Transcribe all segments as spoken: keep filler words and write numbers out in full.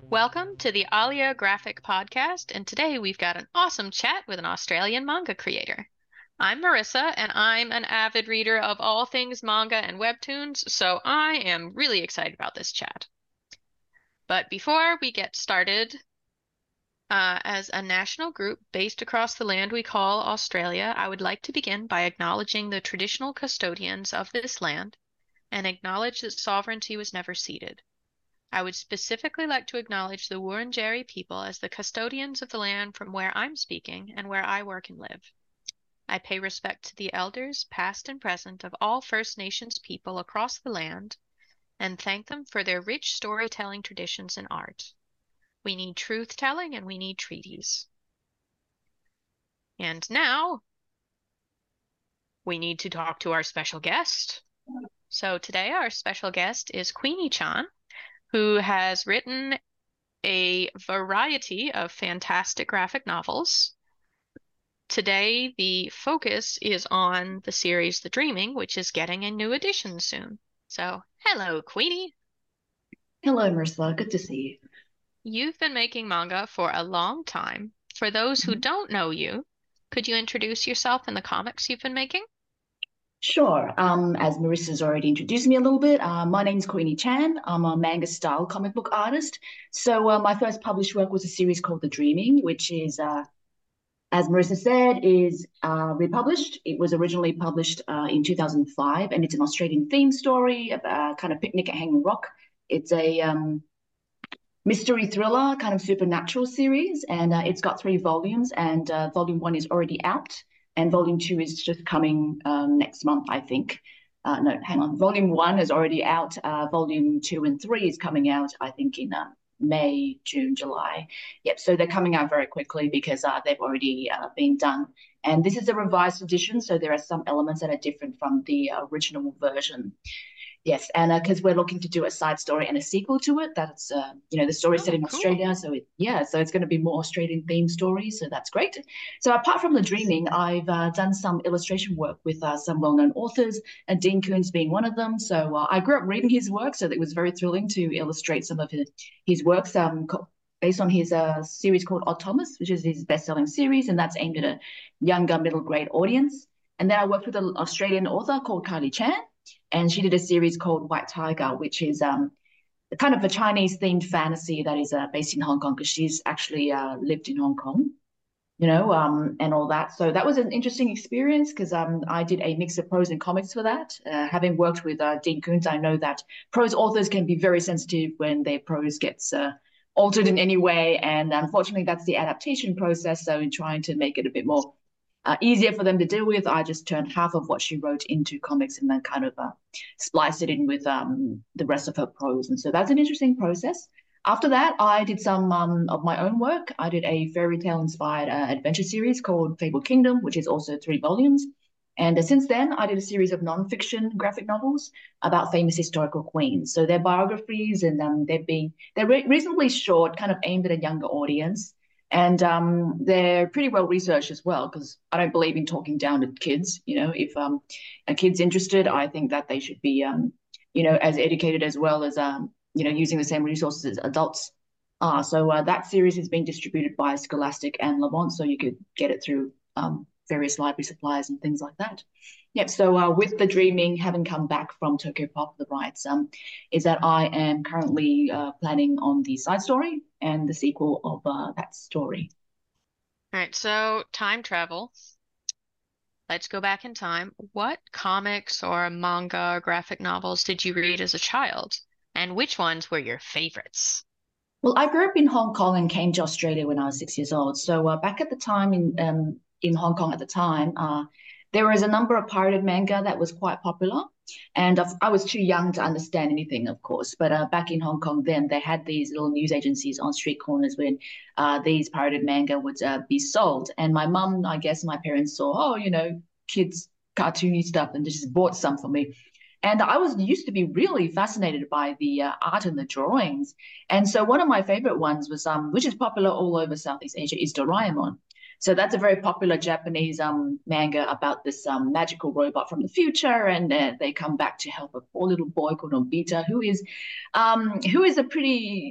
Welcome to the Alia Graphic Podcast, and today we've got an awesome chat with an Australian manga creator. I'm Marissa, and I'm an avid reader of all things manga and webtoons, so I am really excited about this chat. But before we get started, uh, as a national group based across the land we call Australia, I would like to begin by acknowledging the traditional custodians of this land and acknowledge that sovereignty was never ceded. I would specifically like to acknowledge the Wurundjeri people as the custodians of the land from where I'm speaking and where I work and live. I pay respect to the elders, past and present, of all First Nations people across the land and thank them for their rich storytelling traditions and art. We need truth-telling and we need treaties. And now we need to talk to our special guest. So today our special guest is Queenie Chan, who has written a variety of fantastic graphic novels. Today, the focus is on the series The Dreaming, which is getting a new edition soon. So, hello, Queenie. Hello, Marissa. Good to see you. You've been making manga for a long time. For those who Mhm. don't know you, could you introduce yourself and the comics you've been making? Sure. Um, as Marissa's already introduced me a little bit, uh, my name's Queenie Chan. I'm a manga style comic book artist. So uh, my first published work was a series called The Dreaming, which is, uh, as Marissa said, is uh, republished. It was originally published uh, in two thousand five, and it's an Australian theme story about kind of picnic at Hanging Rock. It's a um, mystery thriller, kind of supernatural series, and uh, it's got three volumes, and uh, volume one is already out, and volume two is just coming um, next month, I think. Uh, no, hang on. Volume one is already out. Uh, volume two and three is coming out, I think, in uh, May, June, July. Yep. So they're coming out very quickly because uh, they've already uh, been done. And this is a revised edition, so there are some elements that are different from the original version. Yes, and because uh, we're looking to do a side story and a sequel to it, that's uh, you know the story set Oh, in cool. Australia, so it, yeah, so it's going to be more Australian themed stories, so that's great. So apart from the dreaming, I've uh, done some illustration work with uh, some well-known authors, and Dean Koontz being one of them. So uh, I grew up reading his work, so it was very thrilling to illustrate some of his, his works. Um, based on his uh, series called Odd Thomas, which is his best-selling series, and that's aimed at a younger middle grade audience. And then I worked with an Australian author called Kylie Chan, and she did a series called White Tiger, which is um, kind of a Chinese themed fantasy that is uh, based in Hong Kong because she's actually uh, lived in Hong Kong, you know, um, and all that. So that was an interesting experience because um, I did a mix of prose and comics for that. Uh, having worked with uh, Dean Koontz, I know that prose authors can be very sensitive when their prose gets uh, altered in any way. And unfortunately, that's the adaptation process. So in trying to make it a bit more uh, easier for them to deal with, I just turned half of what she wrote into comics and then kind of uh, spliced it in with um, the rest of her prose. And so that's an interesting process. After that, I did some um, of my own work. I did a fairy tale inspired uh, adventure series called Fable Kingdom, which is also three volumes. And uh, since then, I did a series of nonfiction graphic novels about famous historical queens. So they're biographies, and um, they've been they're re- reasonably short, kind of aimed at a younger audience, and um, they're pretty well researched as well. Because I don't believe in talking down to kids. You know, if um, a kid's interested, I think that they should be, um, you know, as educated as well as um, you know, using the same resources as adults. Uh, so uh, that series has been distributed by Scholastic and Lamont, so you could get it through um, various library suppliers and things like that. Yep. So uh, with the dreaming having come back from Tokyo Pop, the rights um, is that I am currently uh, planning on the side story and the sequel of uh, that story. All right, so time travel. Let's go back in time. What comics or manga or graphic novels did you read as a child? And which ones were your favorites? Well, I grew up in Hong Kong and came to Australia when I was six years old. So uh, back at the time in um, in Hong Kong at the time, uh, there was a number of pirated manga that was quite popular, and I've- I was too young to understand anything, of course. But uh, back in Hong Kong, then they had these little news agencies on street corners when uh, these pirated manga would uh, be sold. And my mum, I guess, my parents saw, oh, you know, kids cartoony stuff, and just bought some for me. And I was used to be really fascinated by the uh, art and the drawings. And so one of my favorite ones was, um, which is popular all over Southeast Asia, is Doraemon. So that's a very popular Japanese um, manga about this um, magical robot from the future, and uh, they come back to help a poor little boy called Nobita, who is, um, who is a pretty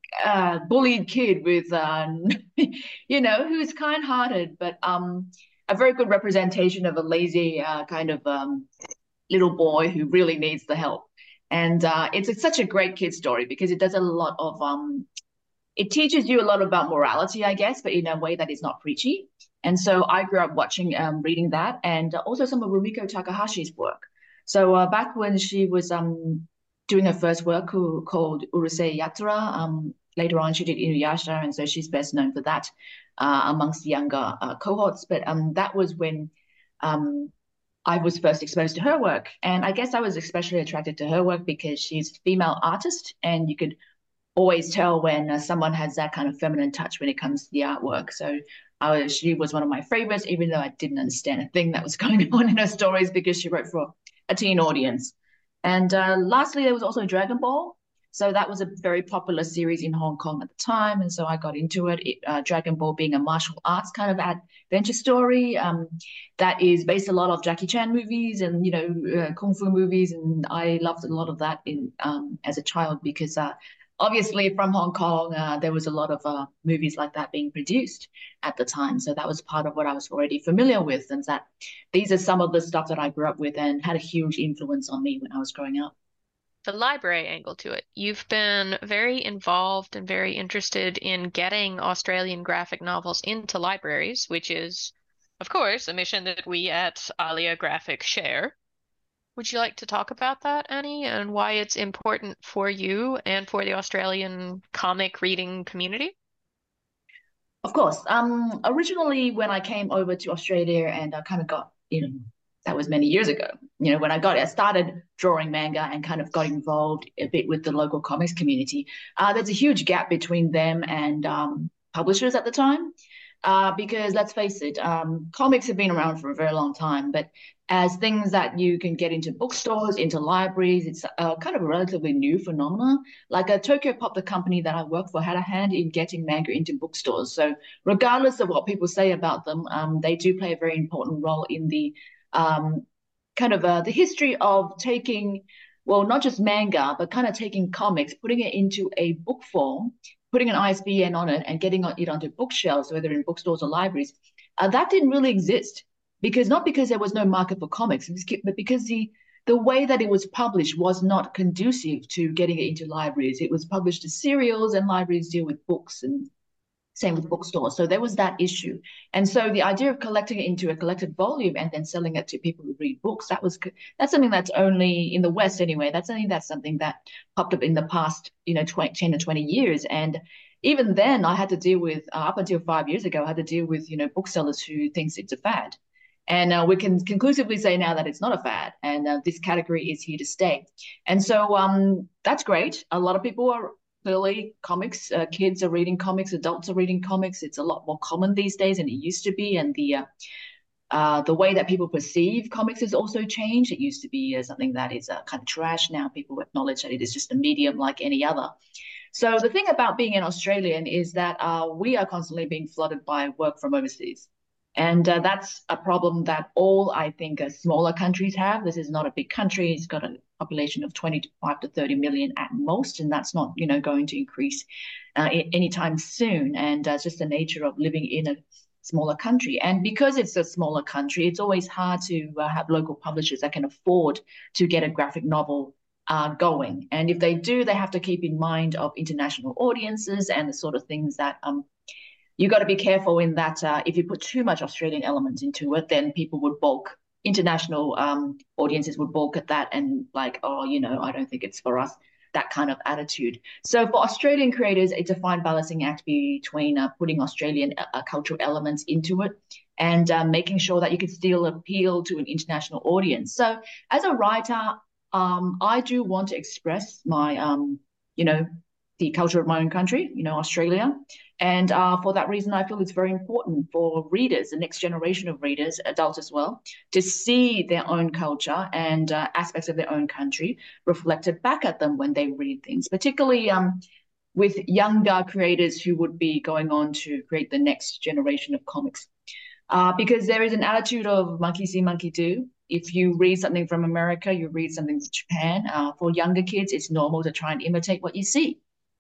uh, bullied kid with, uh, you know, who's kind-hearted, but um, a very good representation of a lazy uh, kind of um, little boy who really needs the help. And uh, it's, it's such a great kid story because it does a lot of um, it teaches you a lot about morality, I guess, but in a way that is not preachy. And so I grew up watching, um, reading that, and also some of Rumiko Takahashi's work. So uh, back when she was um, doing her first work called, called Urusei Yatsura, um, later on she did Inuyasha, and so she's best known for that uh, amongst the younger uh, cohorts. But um, that was when um, I was first exposed to her work. And I guess I was especially attracted to her work because she's a female artist, and you could always tell when uh, someone has that kind of feminine touch when it comes to the artwork. So I was, she was one of my favorites, even though I didn't understand a thing that was going on in her stories because she wrote for a teen audience. And uh, lastly, there was also Dragon Ball. So that was a very popular series in Hong Kong at the time. And so I got into it, it uh, Dragon Ball being a martial arts kind of adventure story um, that is based a lot of Jackie Chan movies and, you know, uh, Kung Fu movies. And I loved a lot of that in um, as a child because uh, obviously from Hong Kong, uh, there was a lot of uh, movies like that being produced at the time. So that was part of what I was already familiar with. And that these are some of the stuff that I grew up with and had a huge influence on me when I was growing up. The library angle to it. You've been very involved and very interested in getting Australian graphic novels into libraries, which is, of course, a mission that we at Alia Graphic share. Would you like to talk about that, Annie, and why it's important for you and for the Australian comic reading community? Of course. Um, originally, when I came over to Australia and I kind of got, you know, that was many years ago. You know, when I got, I started drawing manga and kind of got involved a bit with the local comics community. Uh, there's a huge gap between them and um, publishers at the time. Uh, because let's face it, um, comics have been around for a very long time, but as things that you can get into bookstores, into libraries, it's uh, kind of a relatively new phenomenon. Like a Tokyo Pop, the company that I work for, had a hand in getting manga into bookstores. So regardless of what people say about them, um, they do play a very important role in the um, kind of uh, the history of taking, well, not just manga, but kind of taking comics, putting it into a book form, putting an I S B N on it and getting it onto bookshelves, whether in bookstores or libraries. Uh, that didn't really exist because not because there was no market for comics, but because the the way that it was published was not conducive to getting it into libraries. It was published as serials, and libraries deal with books, and same with bookstores. So there was that issue. And so the idea of collecting it into a collected volume and then selling it to people who read books, that was that's something that's only in the West anyway. That's only that's something that popped up in the past, you know, twenty, ten or twenty years. And even then I had to deal with, uh, up until five years ago, I had to deal with, you know, booksellers who thinks it's a fad. And uh, we can conclusively say now that it's not a fad, and uh, this category is here to stay. And so um, that's great. A lot of people are clearly comics. Uh, kids are reading comics. Adults are reading comics. It's a lot more common these days than it used to be. And the uh, uh, the way that people perceive comics has also changed. It used to be uh, something that is uh, kind of trash. Now people acknowledge that it is just a medium like any other. So the thing about being an Australian is that uh, we are constantly being flooded by work from overseas. And uh, that's a problem that all, I think, uh, smaller countries have. This is not a big country. It's got a population of twenty-five to thirty million at most, and that's not, you know, going to increase uh, anytime soon. And uh, it's just the nature of living in a smaller country. And because it's a smaller country, it's always hard to uh, have local publishers that can afford to get a graphic novel uh, going. And if they do, they have to keep in mind of international audiences and the sort of things that um, you got to be careful in that uh, if you put too much Australian elements into it, then people would balk. International um, audiences would balk at that and like, oh, you know, I don't think it's for us, that kind of attitude. So for Australian creators, it's a fine balancing act between uh, putting Australian uh, cultural elements into it and uh, making sure that you can still appeal to an international audience. So as a writer, um, I do want to express my, um, you know, the culture of my own country, you know, Australia. And uh, for that reason, I feel it's very important for readers, the next generation of readers, adults as well, to see their own culture and uh, aspects of their own country reflected back at them when they read things, particularly um, with younger creators who would be going on to create the next generation of comics. Uh, because there is an attitude of monkey see, monkey do. If you read something from America, you read something from Japan. Uh, for younger kids, it's normal to try and imitate what you see.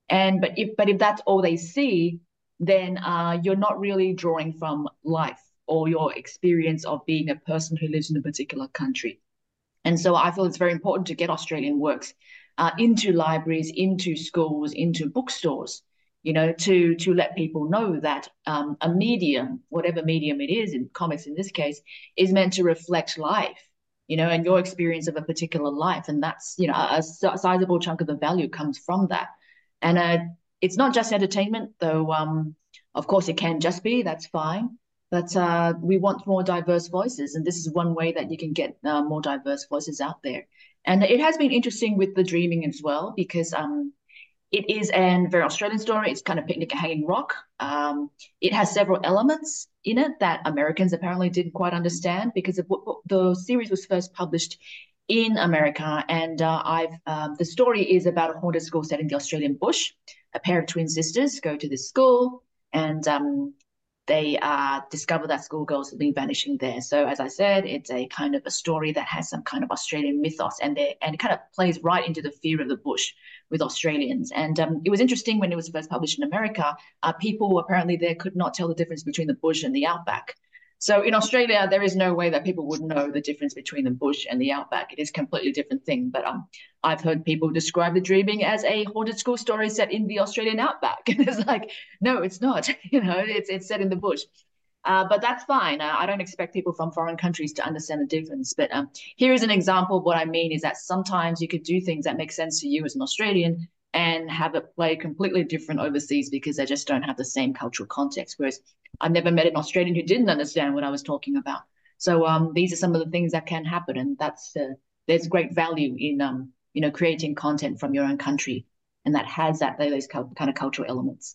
And but if but if that's all they see, then uh, you're not really drawing from life or your experience of being a person who lives in a particular country. And so I feel it's very important to get Australian works uh, into libraries, into schools, into bookstores, you know, to to let people know that um, a medium, whatever medium it is, in comics in this case, is meant to reflect life, you know, and your experience of a particular life. And that's, you know, a, a sizable chunk of the value comes from that. And uh, it's not just entertainment, though, um, of course, it can just be, that's fine. But uh, we want more diverse voices, and this is one way that you can get uh, more diverse voices out there. And it has been interesting with The Dreaming as well, because um, it is a very Australian story. It's kind of Picnic at Hanging Rock. Um, it has several elements in it that Americans apparently didn't quite understand, because of, the series was first published in America, and uh, I've um, the story is about a haunted school set in the Australian bush. A pair of twin sisters go to this school, and um, they uh, discover that schoolgirls have been vanishing there. So, as I said, it's a kind of a story that has some kind of Australian mythos, and they, and it kind of plays right into the fear of the bush with Australians. And um, it was interesting when it was first published in America. Uh, people apparently there could not tell the difference between the bush and the outback. So in Australia, there is no way that people would know the difference between the bush and the outback. It is a completely different thing. But um, I've heard people describe The Dreaming as a haunted school story set in the Australian outback. And it's like, no, it's not. You know, it's it's set in the bush. Uh, but that's fine. Uh, I don't expect people from foreign countries to understand the difference. But um, here is an example of what I mean is that sometimes you could do things that make sense to you as an Australian and have it play completely different overseas because they just don't have the same cultural context. Whereas I've never met an Australian who didn't understand what I was talking about. So um, these are some of the things that can happen, and that's uh, there's great value in um, you know creating content from your own country, and that has that those kind of cultural elements.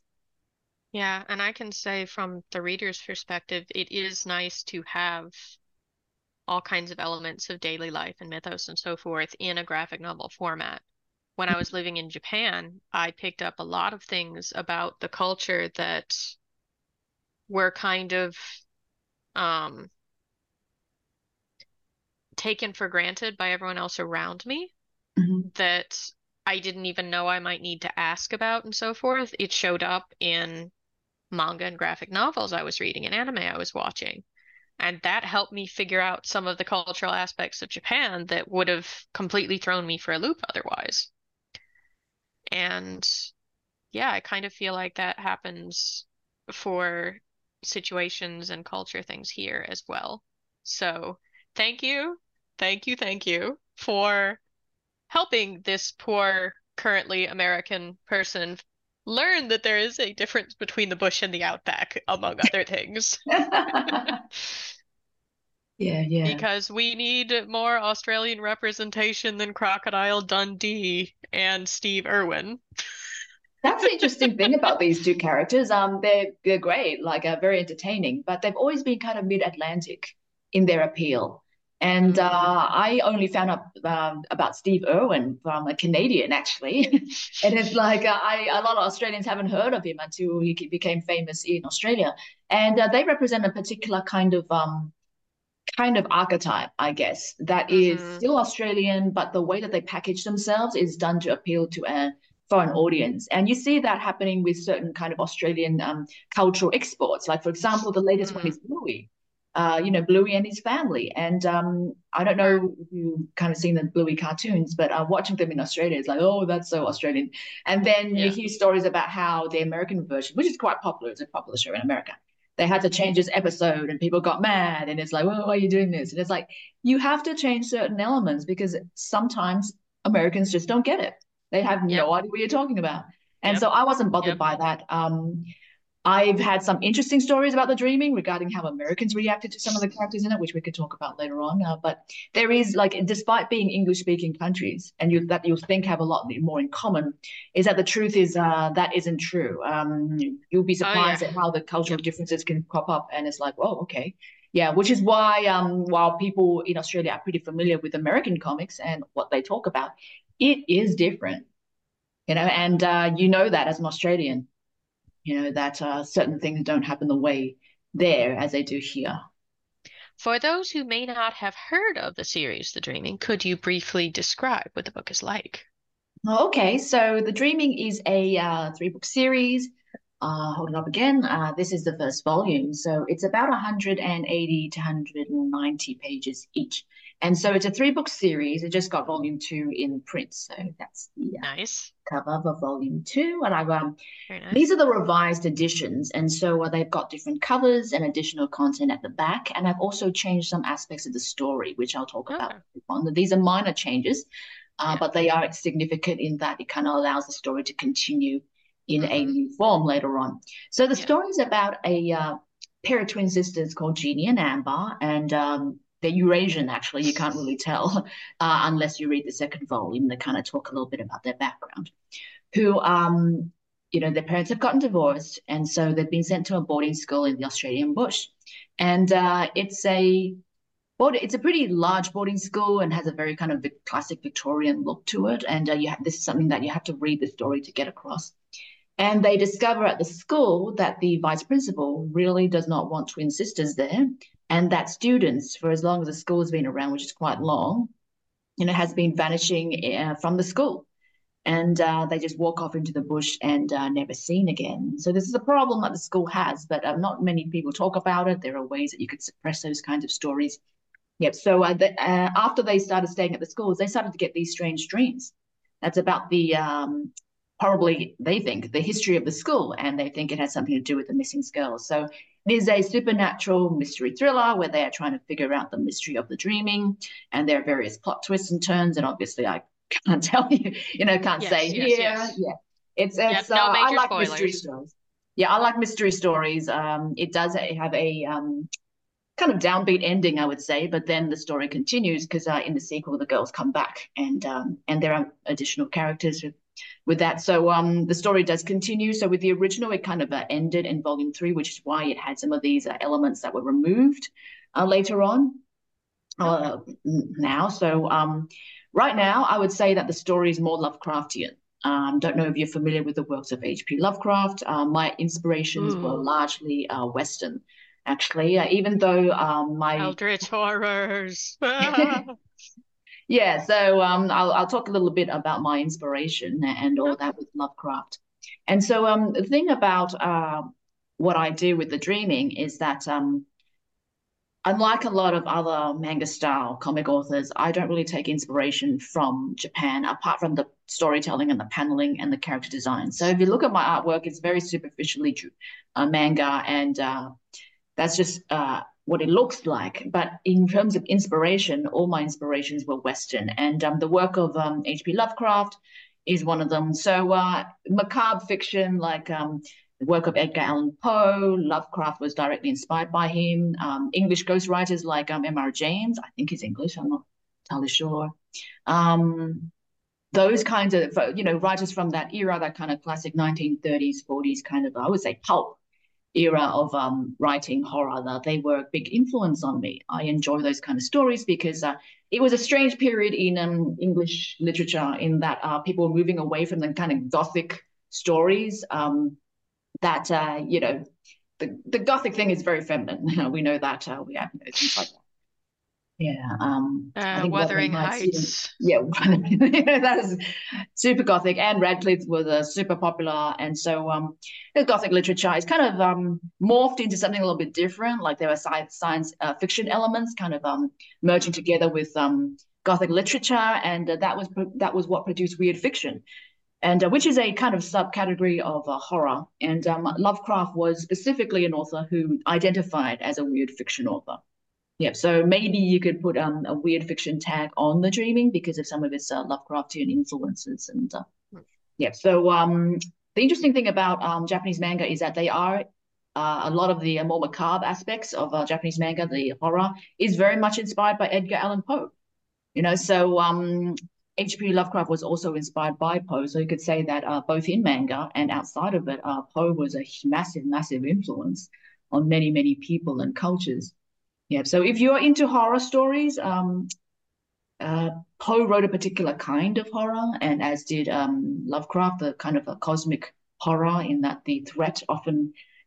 Yeah, and I can say from the reader's perspective, it is nice to have all kinds of elements of daily life and mythos and so forth in a graphic novel format. When I was living in Japan, I picked up a lot of things about the culture that were kind of um, taken for granted by everyone else around me Mm-hmm. that I didn't even know I might need to ask about and so forth. It showed up in manga and graphic novels I was reading and anime I was watching. And that helped me figure out some of the cultural aspects of Japan that would have completely thrown me for a loop otherwise. And yeah, I kind of feel like that happens for situations and culture things here as well. So thank you, thank you, thank you for helping this poor, currently American person learn that there is a difference between the bush and the outback, among other things. Yeah, yeah. Because we need more Australian representation than Crocodile Dundee and Steve Irwin. That's the interesting thing about these two characters. Um, they're they're great, like uh, very entertaining, but they've always been kind of mid-Atlantic in their appeal. And uh, I only found out um, about Steve Irwin from a Canadian, actually. And it's like uh, I a lot of Australians haven't heard of him until he became famous in Australia. And uh, they represent a particular kind of um, kind of archetype, I guess, that is Mhm. still Australian, but the way that they package themselves is done to appeal to a foreign audience. And you see that happening with certain kind of Australian um, cultural exports. Like, for example, the latest one Mhm. is Bluey. Uh, you know, Bluey and his family. And um, I don't know if you kind of seen the Bluey cartoons, but uh, watching them in Australia is like, oh, that's so Australian. And then you Yeah. hear stories about how the American version, which is quite popular, it's a popular show in America, they had to change this episode and people got mad. And it's like, well, why are you doing this? And it's like, you have to change certain elements because sometimes Americans just don't get it. They have Yep. no idea what you're talking about. And Yep. so I wasn't bothered Yep. by that. Um, I've had some interesting stories about The Dreaming regarding how Americans reacted to some of the characters in it, which we could talk about later on. Uh, but there is, like, despite being English-speaking countries, and you, that you'll think have a lot more in common, is that the truth is uh, that isn't true. Um, you'll be Oh yeah. surprised at how the cultural Yep. differences can crop up, and it's like, oh, okay, yeah. Which is why, um, while people in Australia are pretty familiar with American comics and what they talk about, it is different, you know, and uh, you know that as an Australian you know, that uh, certain things don't happen the way there as they do here. For those who may not have heard of the series The Dreaming, could you briefly describe what the book is like? Okay, so The Dreaming is a uh, three-book series. Uh, hold it up again. Uh, this is the first volume, so it's about one hundred eighty to one hundred ninety pages each. And so it's a three-book series. It just got volume two in print, so that's the uh, Nice. cover for volume two. And I've um, Very these nice. are the revised editions, and so uh, they've got different covers and additional content at the back. And I've also changed some aspects of the story, which I'll talk about Okay. on. These are minor changes, uh, Yeah. but they are significant in that it kind of allows the story to continue in a Mm-hmm. new form later on. So the Yeah. story is about a uh, pair of twin sisters called Jeannie and Amber, and um, they're Eurasian, actually. You can't really tell uh, unless you read the second volume. They kind of talk a little bit about their background. Who, um, you know, their parents have gotten divorced, and so they've been sent to a boarding school in the Australian bush. And uh, it's a board, it's a pretty large boarding school and has a very kind of classic Victorian look to it. And uh, you have, this is something that you have to read the story to get across. And they discover at the school that the vice principal really does not want twin sisters there, and that students, for as long as the school has been around, which is quite long, you know, has been vanishing uh, from the school. And uh, they just walk off into the bush and uh, never seen again. So this is a problem that the school has, but uh, not many people talk about it. There are ways that you could suppress those kinds of stories. Yep. So uh, the, uh, after they started staying at the schools, they started to get these strange dreams. That's about the um, probably they think the history of the school, and they think it has something to do with the missing girls. So it is a supernatural mystery thriller where they are trying to figure out the mystery of the dreaming, and there are various plot twists and turns. And obviously, I can't tell you, you know, can't say Yes, yes, here. yes. Yeah, it's Yep, it's. Uh, no I major like mystery spoilers. stories. Yeah, I like mystery stories. Um, it does have a um, kind of downbeat ending, I would say, but then the story continues because uh, in the sequel the girls come back and um, and there are additional characters with, with that. So um, the story does continue. So with the original, it kind of uh, ended in volume three, which is why it had some of these uh, elements that were removed uh, later on Okay. uh, now. So um, right now, I would say that the story is more Lovecraftian. Um, don't know if you're familiar with the works of H P. Lovecraft. Uh, my inspirations were Ooh, largely uh, Western, actually. Uh, even though um, my Eldritch horrors. yeah, so um, I'll I'll talk a little bit about my inspiration and all Okay. that with Lovecraft. And so um, the thing about uh, what I do with the dreaming is that um, unlike a lot of other manga style comic authors, I don't really take inspiration from Japan, apart from the storytelling and the paneling and the character design. So if you look at my artwork, it's very superficially uh, manga, and uh, that's just uh, what it looks like. But in terms of inspiration, all my inspirations were Western, and um, the work of um, H P. Lovecraft is one of them. So uh, macabre fiction, like um, the work of Edgar Allan Poe, Lovecraft was directly inspired by him. Um, English ghostwriters like um, M R. James, I think he's English, I'm not entirely sure. Um, those kinds of, you know, writers from that era, that kind of classic nineteen thirties, forties kind of, I would say, pulp era of um, writing horror, that they were a big influence on me. I enjoy those kind of stories because uh, it was a strange period in um, English literature in that uh, people were moving away from the kind of gothic stories um, that, uh, you know, the, the gothic thing is very feminine. We know that. Uh, we have you know, things like that. Yeah, um, I Uh, think Wuthering Wuthering Heights. Heights. Yeah, that is super gothic, and Radcliffe was uh, super popular, and so um, the gothic literature is kind of um, morphed into something a little bit different. Like there are science, science uh, fiction elements, kind of um, merging Mhm. together with um, gothic literature, and uh, that was that was what produced weird fiction, and uh, which is a kind of subcategory of uh, horror. And um, Lovecraft was specifically an author who identified as a weird fiction author. Yeah, so maybe you could put um, a weird fiction tag on the dreaming because of some of its uh, Lovecraftian influences. And uh, yeah, so um, the interesting thing about um, Japanese manga is that they are uh, a lot of the uh, more macabre aspects of uh, Japanese manga, the horror, is very much inspired by Edgar Allan Poe. You know, so um, H P. Lovecraft was also inspired by Poe. So you could say that uh, both in manga and outside of it, uh, Poe was a massive, massive influence on many, many people and cultures. Yeah. So if you're into horror stories, um, uh, Poe wrote a particular kind of horror, and as did um, Lovecraft, the kind of a cosmic horror, in that the threat often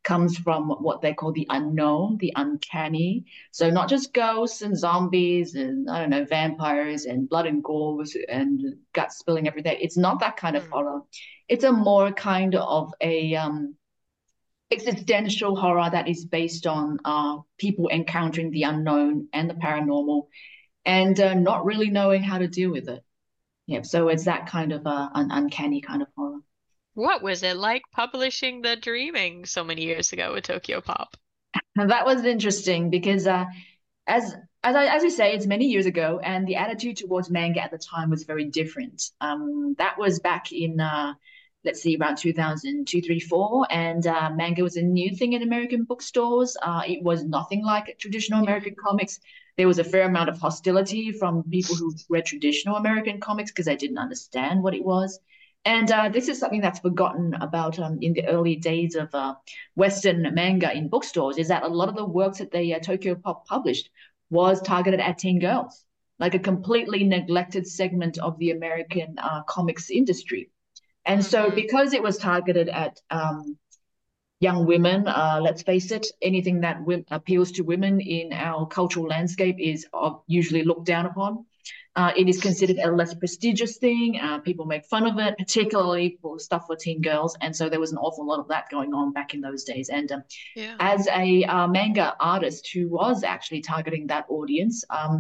comes from what they call the unknown, the uncanny. So not just ghosts and zombies and I don't know, vampires and blood and gore and gut spilling every day. It's not that kind of Hmm. horror. It's a more kind of a um, existential horror that is based on uh, people encountering the unknown and the paranormal and uh, not really knowing how to deal with it. Yeah, so it's that kind of uh, an uncanny kind of horror. What was it like publishing The Dreaming so many years ago with Tokyo Pop? And that was interesting because uh, as as I as you say, it's many years ago, and the attitude towards manga at the time was very different. Um, that was back in uh, let's see, around two thousand two, three, four, and uh, manga was a new thing in American bookstores. Uh, it was nothing like traditional Yeah. American comics. There was a fair amount of hostility from people who read traditional American comics because they didn't understand what it was. And uh, this is something that's forgotten about um, in the early days of uh, Western manga in bookstores, is that a lot of the works that the uh, Tokyo Pop published was targeted at teen girls, like a completely neglected segment of the American uh, comics industry. And so, Hmm. because it was targeted at um, young women, uh, let's face it, anything that w- appeals to women in our cultural landscape is uh, usually looked down upon. Uh, it is considered a less prestigious thing. Uh, people make fun of it, particularly for stuff for teen girls. And so there was an awful lot of that going on back in those days. And um, Yeah. as a uh, manga artist who was actually targeting that audience, um,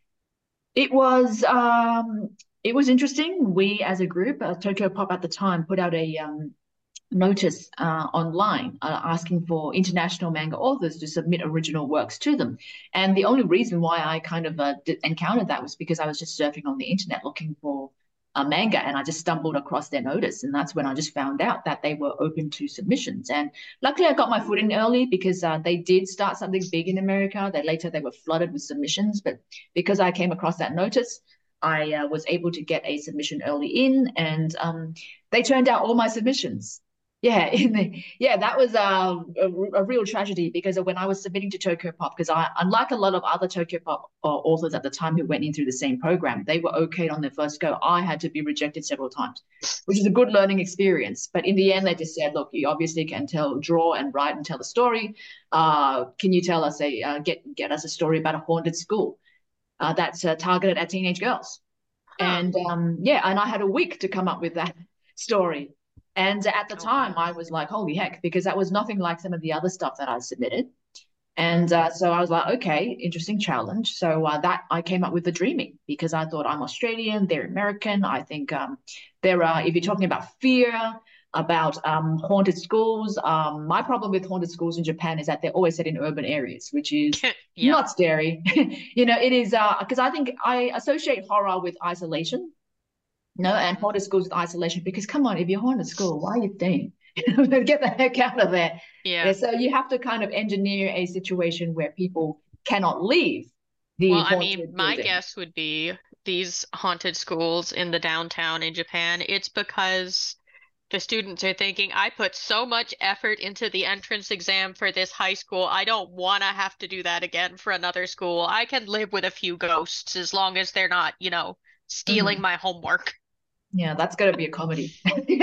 it was um, it was interesting. We, as a group, uh, Tokyo Pop at the time, put out a um, notice uh, online uh, asking for international manga authors to submit original works to them. And the only reason why I kind of uh, d- encountered that was because I was just surfing on the internet looking for a manga and I just stumbled across their notice. And that's when I just found out that they were open to submissions. And luckily, I got my foot in early because uh, they did start something big in America. They later they were flooded with submissions, but because I came across that notice, I uh, was able to get a submission early in, and um, they turned out all my submissions. Yeah, in the, yeah, that was uh, a, a real tragedy because when I was submitting to Tokyo Pop, because I, unlike a lot of other Tokyo Pop uh, authors at the time who went in through the same program, they were okayed on their first go. I had to be rejected several times, which is a good learning experience. But in the end, they just said, "Look, you obviously can tell, draw, and write and tell a story. Uh, can you tell us a uh, get get us a story about a haunted school uh, that's uh, targeted at teenage girls?" Huh. And um, yeah, and I had a week to come up with that story. And at the Oh, time, wow. I was like, holy heck, because that was nothing like some of the other stuff that I submitted. And uh, so I was like, okay, interesting challenge. So uh, that I came up with the dreaming because I thought I'm Australian, they're American. I think um, there are, if you're talking about fear, about um, haunted schools, um, my problem with haunted schools in Japan is that they're always set in urban areas, which is Yep. not scary. You know, it is because uh, I think I associate horror with isolation. No, and Hmm. haunted schools with isolation because come on, if you're haunted school, why are you staying? Get the heck out of there. Yeah, Yeah. so you have to kind of engineer a situation where people cannot leave the Well, I mean, haunted my building. guess would be these haunted schools in the downtown in Japan, it's because the students are thinking, I put so much effort into the entrance exam for this high school. I don't want to have to do that again for another school. I can live with a few ghosts as long as they're not, you know, stealing Mhm. my homework. Yeah, that's got to be a comedy.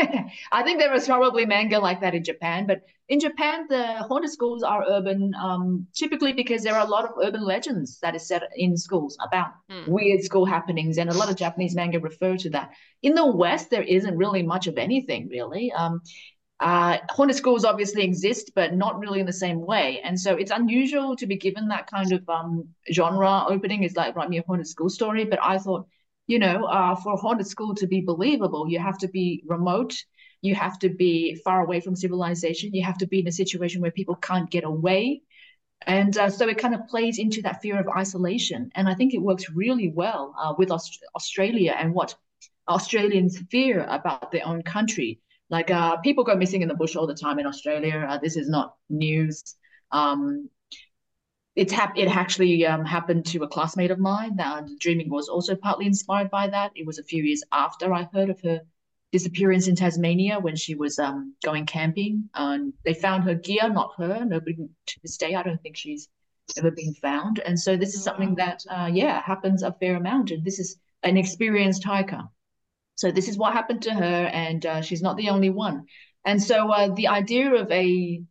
I think there was probably manga like that in Japan, but in Japan, the haunted schools are urban, um, typically because there are a lot of urban legends that is set in schools about Hmm. weird school happenings, and a lot of Japanese manga refer to that. In the West, there isn't really much of anything, really. Um, uh, haunted schools obviously exist, but not really in the same way, and so it's unusual to be given that kind of um, genre opening. It's like write me a haunted school story, but I thought you know, uh, for a haunted school to be believable, you have to be remote, you have to be far away from civilization, you have to be in a situation where people can't get away. And uh, so it kind of plays into that fear of isolation. And I think it works really well uh, with Aust- Australia and what Australians fear about their own country. Like uh, people go missing in the bush all the time in Australia. Uh, this is not news. Um, it's hap- it actually um, happened to a classmate of mine. That Dreaming was also partly inspired by that. It was a few years after I heard of her disappearance in Tasmania when she was um, going camping. And they found her gear, not her. Nobody to this day, I don't think she's ever been found. And so this is Oh, something wow. that, uh, yeah, happens a fair amount. And this is an experienced hiker. So this is what happened to her, and uh, she's not the only one. And so uh, the idea of a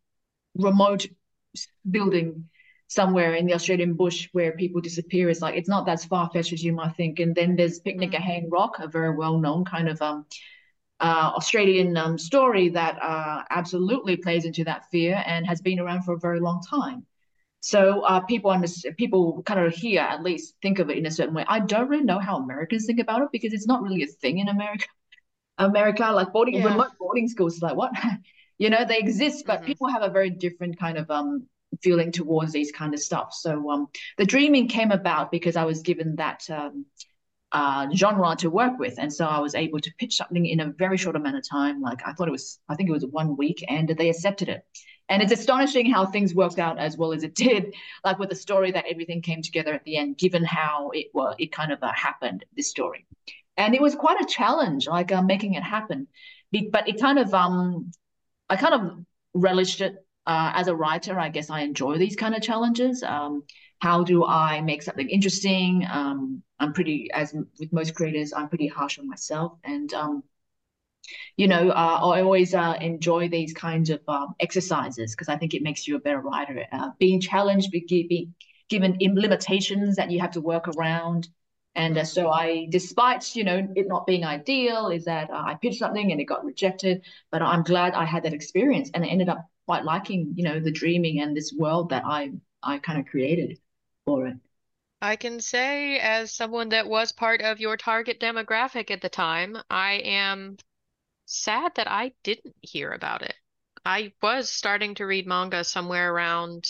remote building somewhere in the Australian bush where people disappear. Is like it's not as far-fetched as you might think. And then there's Picnic at Mm. Hang Rock, a very well-known kind of um uh, Australian um, story that uh, absolutely plays into that fear and has been around for a very long time. So uh, people understand, people kind of here at least think of it in a certain way. I don't really know how Americans think about it because it's not really a thing in America. America, like boarding Yeah. remote boarding schools, like what? You know, they exist, but Hmm. people have a very different kind of um feeling towards these kind of stuff. So um, the dreaming came about because I was given that um, uh, genre to work with. And so I was able to pitch something in a very short amount of time. Like I thought it was, I think it was one week, and they accepted it. And it's astonishing how things worked out as well as it did. Like with the story, that everything came together at the end, given how it well, it kind of uh, happened. This story, and it was quite a challenge, like uh, making it happen. But it kind of, um, I kind of relished it uh, as a writer. I guess I enjoy these kind of challenges. Um, how do I make something interesting? Um, I'm pretty, as with most creators, I'm pretty harsh on myself, and um, you know, uh, I always uh, enjoy these kinds of um, exercises because I think it makes you a better writer. Uh, being challenged, be, be given limitations that you have to work around. And uh, Hmm. so I, despite, you know, it not being ideal, is that uh, I pitched something and it got rejected, but I'm glad I had that experience and I ended up quite liking, you know, the dreaming and this world that I I kind of created for it. I can say, as someone that was part of your target demographic at the time, I am sad that I didn't hear about it. I was starting to read manga somewhere around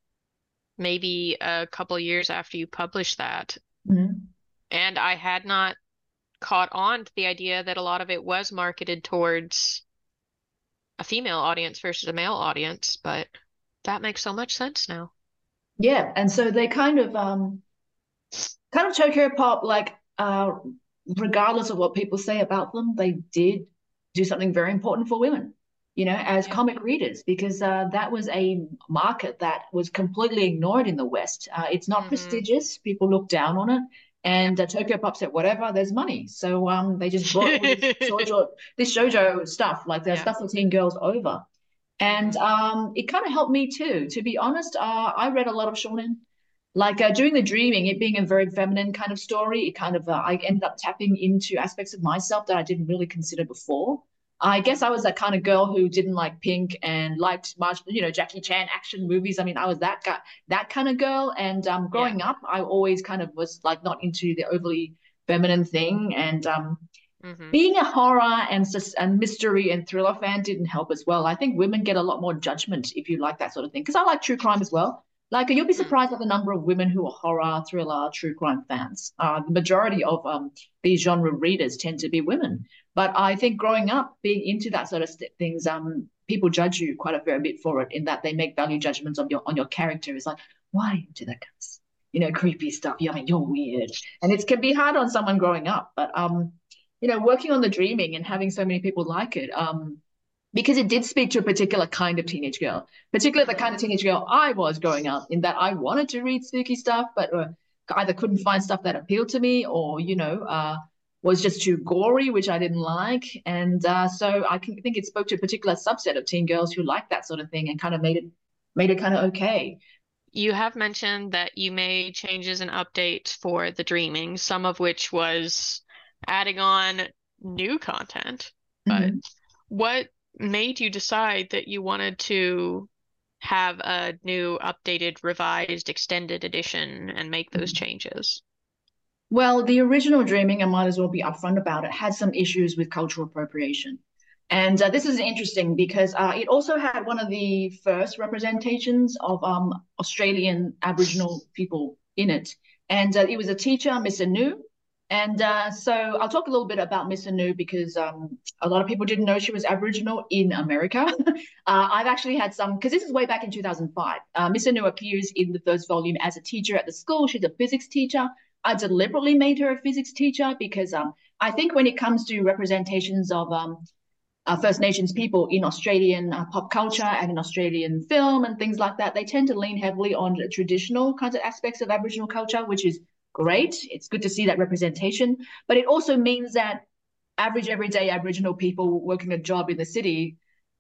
maybe a couple years after you published that, Mhm. and I had not caught on to the idea that a lot of it was marketed towards a female audience versus a male audience, but that makes so much sense now. Yeah, and so they kind of um kind of Tokyo Pop, like uh, regardless of what people say about them, they did do something very important for women, you know, as Yeah. comic readers, because uh, that was a market that was completely ignored in the West. Uh, it's not Hmm. prestigious; people look down on it. Yeah. And uh, Tokyo Pop said, "Whatever, there's money." So um, they just brought all this shoujo, this shoujo stuff, like the Yeah. stuff for teen girls, over. And Hmm. um, it kind of helped me too. To be honest, uh, I read a lot of shonen. Like uh, during the dreaming, it being a very feminine kind of story, it kind of uh, I ended up tapping into aspects of myself that I didn't really consider before. I guess I was that kind of girl who didn't like Pink and liked much, you know, Jackie Chan action movies. I mean, I was that guy, that kind of girl. And um, Yeah. growing up, I always kind of was like not into the overly feminine thing. And um, Hmm. being a horror and and mystery and thriller fan didn't help as well. I think women get a lot more judgment if you like that sort of thing. Because I like true crime as well. Like you'll be Mm. surprised at the number of women who are horror, thriller, true crime fans. Uh, the majority of um, these genre readers tend to be women. But I think growing up, being into that sort of st- things, um, people judge you quite a fair bit for it. In that they make value judgments on your on your character. It's like, why into that kind of, you know, creepy stuff? Yeah, I mean, you're weird, and it can be hard on someone growing up. But um, you know, working on the dreaming and having so many people like it, um, because it did speak to a particular kind of teenage girl, particularly the kind Hmm. of teenage girl I was growing up, in that I wanted to read spooky stuff, but uh, either couldn't find stuff that appealed to me, or you know, uh, was just too gory, which I didn't like. And uh, so I can think it spoke to a particular subset of teen girls who liked that sort of thing and kind of made it made it kind of okay. You have mentioned that you made changes and updates for the Dreaming, some of which was adding on new content. But Mhm. what made you decide that you wanted to have a new, updated, revised, extended edition and make those changes? Well, the original Dreaming, I might as well be upfront about it, had some issues with cultural appropriation. And uh, this is interesting because uh, it also had one of the first representations of um, Australian Aboriginal people in it. And uh, it was a teacher, Miss Anu. And uh, so I'll talk a little bit about Miss Anu because um, a lot of people didn't know she was Aboriginal in America. uh, I've actually had some, because this is way back in two thousand five. Uh, Miss Anu appears in the first volume as a teacher at the school. She's a physics teacher. I deliberately made her a physics teacher because um, I think when it comes to representations of um, uh, First Nations people in Australian uh, pop culture and in Australian film and things like that, they tend to lean heavily on the traditional kinds of aspects of Aboriginal culture, which is great. It's good to see that representation, but it also means that average everyday Aboriginal people working a job in the city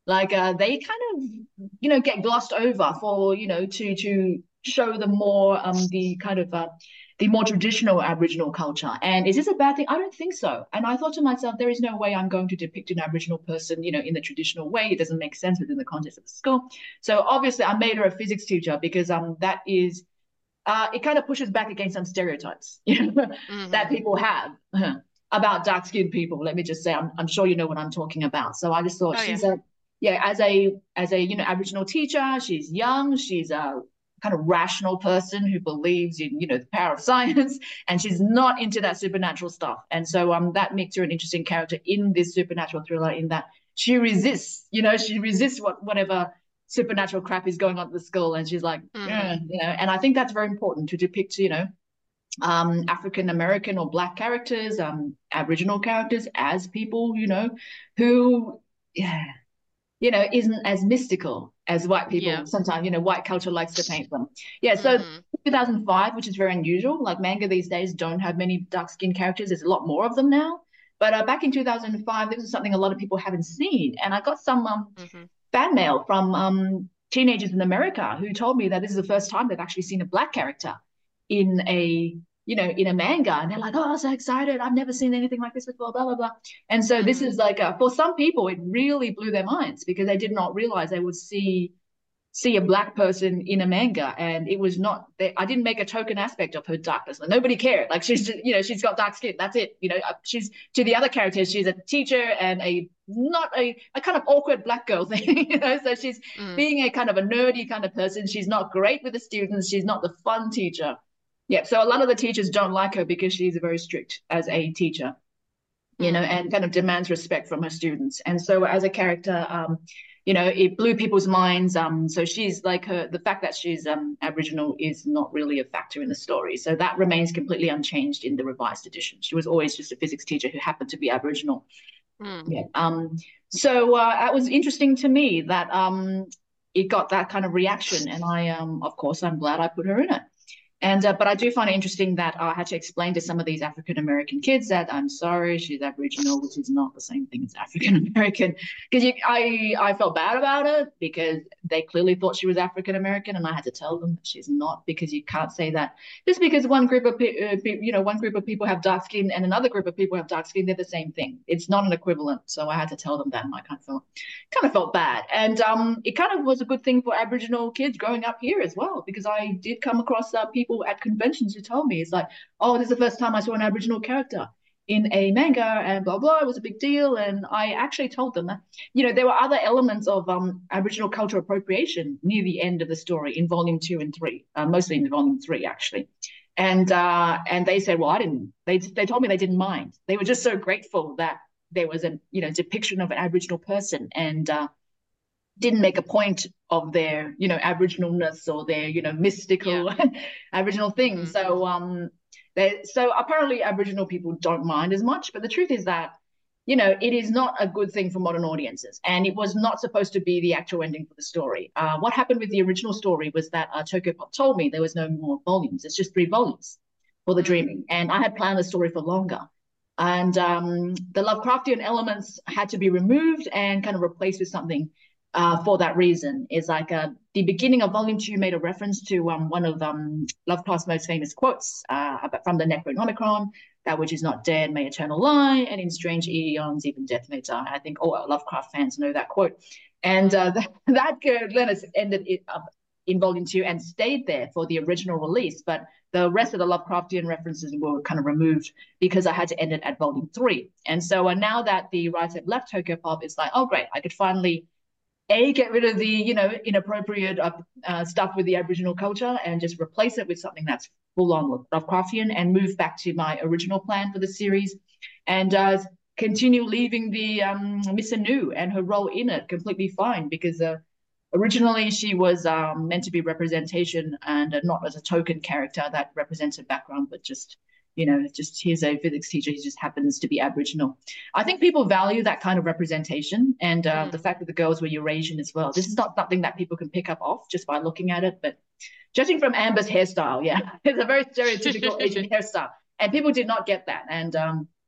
Like uh, they kind of, you know, get glossed over for, you know, to to show the more um the kind of uh, the more traditional Aboriginal culture. And is this a bad thing? I don't think so. And I thought to myself, there is no way I'm going to depict an Aboriginal person, you know, in the traditional way. It doesn't make sense within the context of the school. So obviously, I made her a physics teacher because um that is uh it kind of pushes back against some stereotypes, you know, that Mm-hmm. people have. About dark skinned people. Let me just say, I'm, I'm sure you know what I'm talking about. So I just thought Oh yeah. she's a, yeah, as a, as a, you know, Aboriginal teacher, she's young, she's a kind of rational person who believes in, you know, the power of science, and she's not into that supernatural stuff. And so um, that makes her an interesting character in this supernatural thriller in that she resists, you know, she resists what whatever supernatural crap is going on at the school. And she's like, Mm-hmm. eh, you know, and I think that's very important to depict, you know, um, African American or Black characters, um, Aboriginal characters as people, you know, who, yeah, you know, isn't as mystical as white Yeah. people sometimes, you know, white culture likes to paint them. Yeah, so Mm-hmm. two thousand five, which is very unusual, like manga these days don't have many dark skinned characters. There's a lot more of them now. But uh, back in two thousand five, this is something a lot of people haven't seen. And I got some um, Mm-hmm. fan mail from um, teenagers in America who told me that this is the first time they've actually seen a Black character in a you know in a manga, and they're like, oh, I'm so excited, I've never seen anything like this before, blah blah blah. And so this Mm-hmm. is like a, for some people it really blew their minds because they did not realize they would see see a Black person in a manga, and it was not they, I didn't make a token aspect of her darkness. Like, nobody cared. Like she's you know she's got dark skin, that's it. You know uh, she's to the other characters, she's a teacher and a not a, a kind of awkward Black girl thing. You know so she's Mm-hmm. being a kind of a nerdy kind of person. She's not great with the students, she's not the fun teacher. Yeah, so a lot of the teachers don't like her because she's very strict as a teacher, you know, Mm-hmm. and kind of demands respect from her students. And so as a character, um, you know, it blew people's minds. Um, so she's like her, the fact that she's um, Aboriginal is not really a factor in the story. So that remains completely unchanged in the revised edition. She was always just a physics teacher who happened to be Aboriginal. Mm-hmm. Yeah. Um, so uh, that was interesting to me that um, it got that kind of reaction. And I, um, of course, I'm glad I put her in it. And uh, but I do find it interesting that I had to explain to some of these African American kids that I'm sorry, she's Aboriginal, which is not the same thing as African American. Because I I felt bad about it because they clearly thought she was African American, and I had to tell them that she's not, because you can't say that just because one group of uh, you know one group of people have dark skin and another group of people have dark skin, they're the same thing. It's not an equivalent. So I had to tell them that, and I kind of felt kind of felt bad. And um, it kind of was a good thing for Aboriginal kids growing up here as well, because I did come across uh, people at conventions who told me, it's like, oh, this is the first time I saw an Aboriginal character in a manga, and blah blah. It was a big deal. And I actually told them that, you know, there were other elements of um, Aboriginal cultural appropriation near the end of the story in volume two and three, uh, mostly in volume three actually. And uh, and they said, well, I didn't. They they told me they didn't mind. They were just so grateful that there was a you know depiction of an Aboriginal person, and uh, didn't make a point of their you know Aboriginalness or their you know Yeah. mystical Aboriginal things. Mm-hmm. So um, they so apparently Aboriginal people don't mind as much, but the truth is that you know it is not a good thing for modern audiences, and it was not supposed to be the actual ending for the story. Uh, what happened with the original story was that uh, Tokyo Pop told me there was no more volumes. It's just three volumes for the Mm-hmm. Dreaming, and I had planned the story for longer. And um, the Lovecraftian elements had to be removed and kind of replaced with something uh, for that reason. Is like uh, the beginning of volume two made a reference to um, one of um, Lovecraft's most famous quotes uh, from the Necronomicon, that which is not dead may eternal lie, and in strange eons even death may die. I think all Lovecraft fans know that quote. And uh, Mm-hmm. that, that Lennis ended it up in volume two and stayed there for the original release, but the rest of the Lovecraftian references were kind of removed because I had to end it at volume three. And so uh, now that the writer left Tokyo Pop, it's like, oh, great, I could finally a get rid of the you know inappropriate uh, uh, stuff with the Aboriginal culture and just replace it with something that's full on Lovecraftian, and move back to my original plan for the series, and uh, continue leaving the um, Miss Anu and her role in it completely fine, because uh, originally she was um, meant to be representation and uh, not as a token character that represents her background, but just you know just here's a physics teacher who just happens to be Aboriginal. I think people value that kind of representation, and uh, the Mm-hmm. fact that the girls were Eurasian as well. This is not something that people can pick up off just by looking at it, but judging from Amber's hairstyle, yeah, it's a very stereotypical Asian hairstyle, and people did not get that. And um,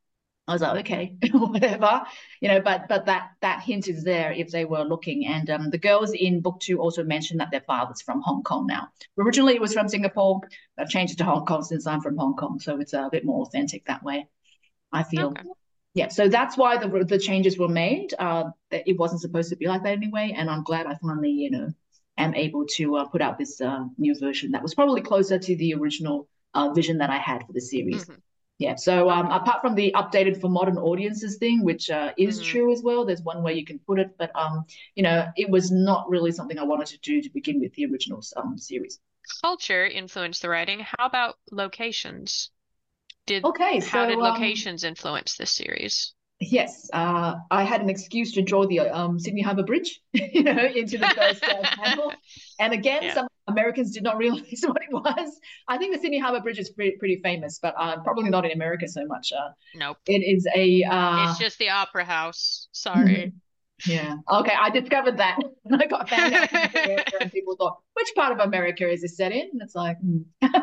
I was like, okay, whatever, you know, but but that that hint is there if they were looking. And um, the girls in book two also mentioned that their father's from Hong Kong now. Originally, it was from Singapore. I've changed it to Hong Kong since I'm from Hong Kong, so it's a bit more authentic that way, I feel. Okay. Yeah, so that's why the the changes were made. Uh, it wasn't supposed to be like that anyway, and I'm glad I finally, you know, am able to uh, put out this uh, new version that was probably closer to the original uh, vision that I had for the series. Mm-hmm. Yeah, so um, Okay. apart from the updated for modern audiences thing, which uh, is Mm-hmm. true as well, there's one way you can put it, but um, you know, it was not really something I wanted to do to begin with the original um, series. Culture influenced the writing. How about locations? Did Okay, how did so um, locations influence this series? yes, uh, I had an excuse to draw the um, Sydney Harbour Bridge, you know, into the first uh, panel. And again, Yeah. some Americans did not realize what it was. I think the Sydney Harbour Bridge is pretty, pretty famous, but uh, probably not in America so much. Uh, Nope. it is a uh, It's just the Opera House. Sorry. yeah. Okay, I discovered that. I got found out from Twitter, and people thought, which part of America is this set in? And it's like, hmm.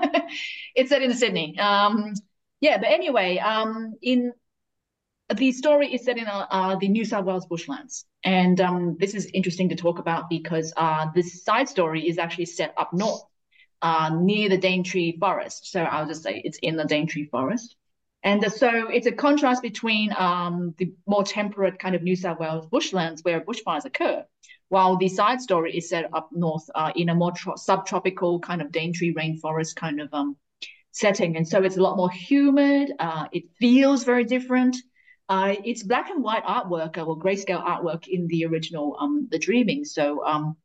It's set in Sydney. Um, yeah, but anyway, um, in the story is set in uh, uh, the New South Wales bushlands. And um, this is interesting to talk about because uh, this side story is actually set up north uh, near the Daintree Forest. So I'll just say it's in the Daintree Forest. And uh, so it's a contrast between um, the more temperate kind of New South Wales bushlands where bushfires occur, while the side story is set up north uh, in a more subtropical kind of Daintree rainforest kind of um, setting. And so it's a lot more humid. Uh, it feels very different. Uh, it's black and white artwork or grayscale artwork in the original um, The Dreaming. So um,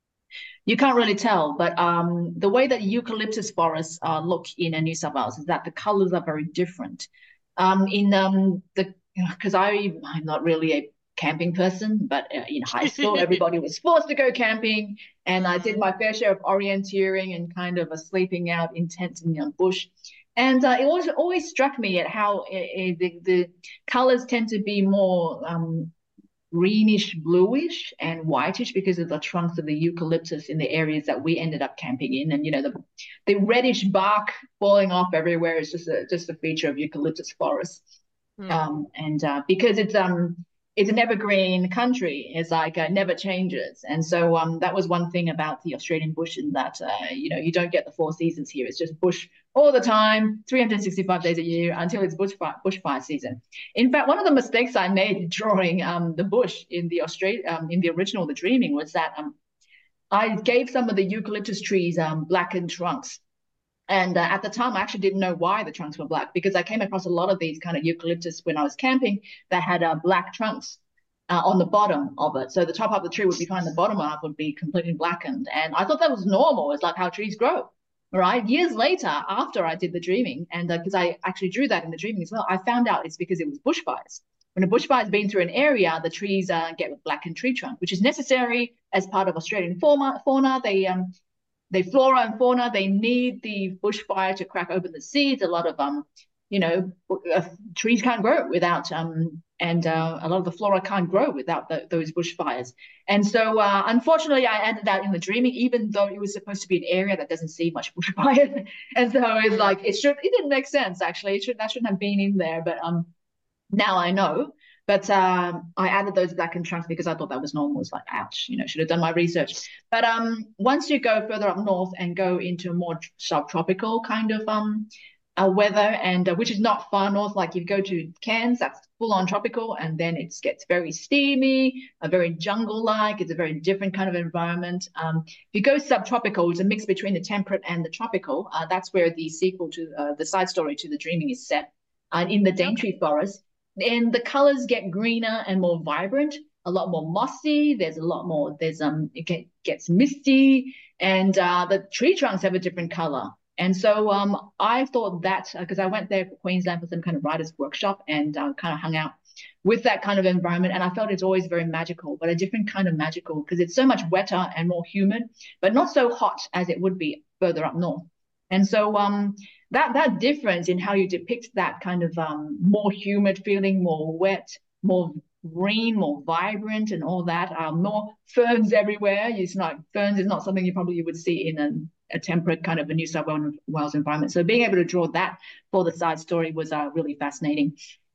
you can't really tell, but um, the way that eucalyptus forests uh, look in uh, New South Wales is that the colors are very different. Um, in um, the because I I'm not really a camping person, but uh, in high school everybody was forced to go camping, and I did Mm-hmm. my fair share of orienteering and kind of a sleeping out in tents in the bush. And uh, it always always struck me at how uh, the the colors tend to be more um, greenish bluish and whitish because of the trunks of the eucalyptus in the areas that we ended up camping in. And you know, the the reddish bark falling off everywhere is just a just a feature of eucalyptus forests. Mm. Um, and uh, because it's um it's an evergreen country, it's like uh, never changes. And so um that was one thing about the Australian bush in that uh, you know, you don't get the four seasons here. It's just bush all the time, three hundred sixty-five days a year until it's bushfire bushfire season. In fact, one of the mistakes I made drawing um the bush in the Australia um, in the original The Dreaming was that um I gave some of the eucalyptus trees um blackened trunks. And uh, at the time, I actually didn't know why the trunks were black because I came across a lot of these kind of eucalyptus when I was camping that had uh, black trunks uh, on the bottom of it. So the top of the tree would be fine, the bottom half would be completely blackened. And I thought that was normal. It's like how trees grow, right? Years later, after I did The Dreaming, and because uh, I actually drew that in The Dreaming as well, I found out it's because it was bushfires. When a bushfire's been through an area, the trees uh, get blackened tree trunk, which is necessary as part of Australian fauna. fauna. They um, they flora and fauna, they need the bushfire to crack open the seeds. A lot of um, you know, uh, trees can't grow without um, and uh, a lot of the flora can't grow without the, those bushfires. And so, uh, unfortunately, I ended up in The Dreaming, even though it was supposed to be an area that doesn't see much bushfire. And so it's Mm. like it should, it didn't make sense actually. It should that shouldn't have been in there, but um, now I know. But um, I added those blackened trunks because I thought that was normal. It's like, ouch, you know, should have done my research. But um, once you go further up north and go into a more subtropical kind of um uh, weather, and uh, which is not far north, like you go to Cairns, that's full on tropical, and then it gets very steamy, a very jungle-like. It's a very different kind of environment. Um, if you go subtropical, it's a mix between the temperate and the tropical. Uh, that's where the sequel to uh, the side story to The Dreaming is set, uh, in the Okay. Daintree Forest, and the colors get greener and more vibrant, a lot more mossy. There's a lot more, there's um it get, gets misty, and uh, the tree trunks have a different color. And so um I thought that because uh, I went there for Queensland for some kind of writers workshop and uh, kind of hung out with that kind of environment, and I felt it's always very magical, but a different kind of magical because it's so much wetter and more humid, but not so hot as it would be further up north. And so um that that difference in how you depict that kind of um, more humid feeling, more wet, more green, more vibrant, and all that. Um, more ferns everywhere. It's not ferns is not something you probably would see in a, a temperate kind of a New South Wales environment. So being able to draw that for the side story was uh, really fascinating.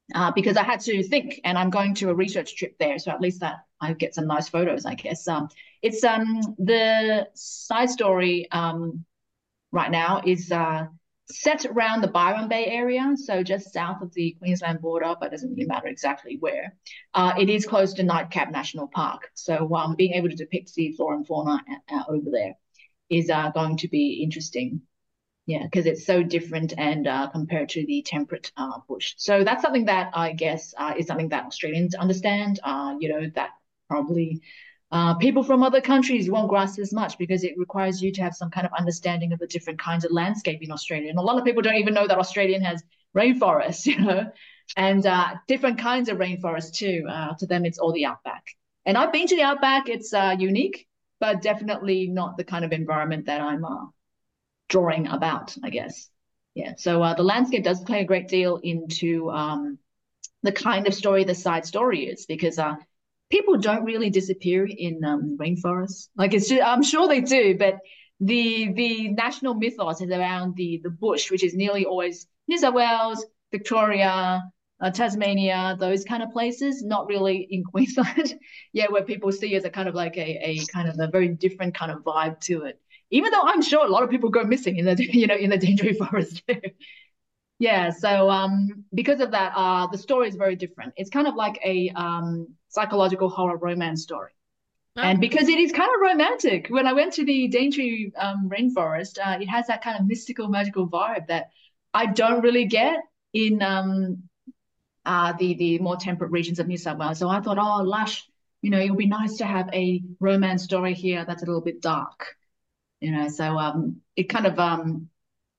uh, because I had to think, and I'm going to a research trip there, so at least that I get some nice photos, I guess. Um, it's um the side story um right now is uh set around the Byron Bay area, so just south of the Queensland border, but doesn't really matter exactly where. Uh, it is close to Nightcap National Park, so um, being able to depict the flora and fauna uh, over there is uh, going to be interesting. Yeah, because it's so different and uh, compared to the temperate uh, bush. So that's something that I guess uh, is something that Australians understand. Uh, you know, that probably uh, people from other countries won't grasp as much because it requires you to have some kind of understanding of the different kinds of landscape in Australia. And a lot of people don't even know that Australian has rainforests, you know, and uh, different kinds of rainforests too. Uh, to them, it's all the outback. And I've been to the outback. It's uh, unique, but definitely not the kind of environment that I'm uh, drawing about, I guess. Yeah. So uh, the landscape does play a great deal into um, the kind of story the side story is because uh, people don't really disappear in um, rainforests. Like it's, just, I'm sure they do, but the the national mythos is around the the bush, which is nearly always New South Wales, Victoria, uh, Tasmania, those kind of places. Not really in Queensland, yeah, where people see as a kind of like a a kind of a very different kind of vibe to it even though I'm sure a lot of people go missing in the you know in the Daintree forest too. Yeah, so um, because of that, uh, the story is very different. It's kind of like a um, psychological horror romance story, Oh, and because it is kind of romantic. When I went to the Daintree um, rainforest, uh, it has that kind of mystical, magical vibe that I don't really get in um, uh, the the more temperate regions of New South Wales. So I thought, oh, lush, you know, it would be nice to have a romance story here that's a little bit dark you know so um it kind of um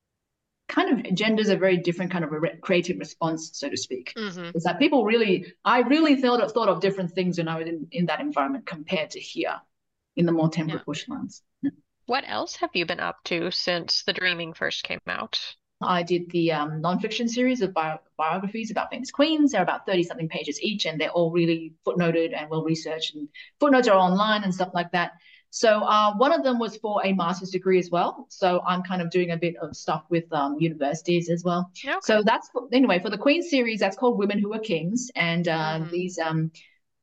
kind of genders a very different kind of a re- creative response, so to speak. mm-hmm. Is that people really I really thought of thought of different things when I was in, in that environment compared to here in the more Yeah. temperate bushlands. Yeah. What else have you been up to since The Dreaming first came out? I did the um, nonfiction series of bio- biographies about famous queens. They're about thirty something pages each, and they're all really footnoted and well researched. And footnotes are online and stuff like that. So uh, one of them was for a master's degree as well. So I'm kind of doing a bit of stuff with um, universities as well. Okay. So that's anyway for the Queen series. That's called Women Who Are Kings, and uh, Mm-hmm. these um,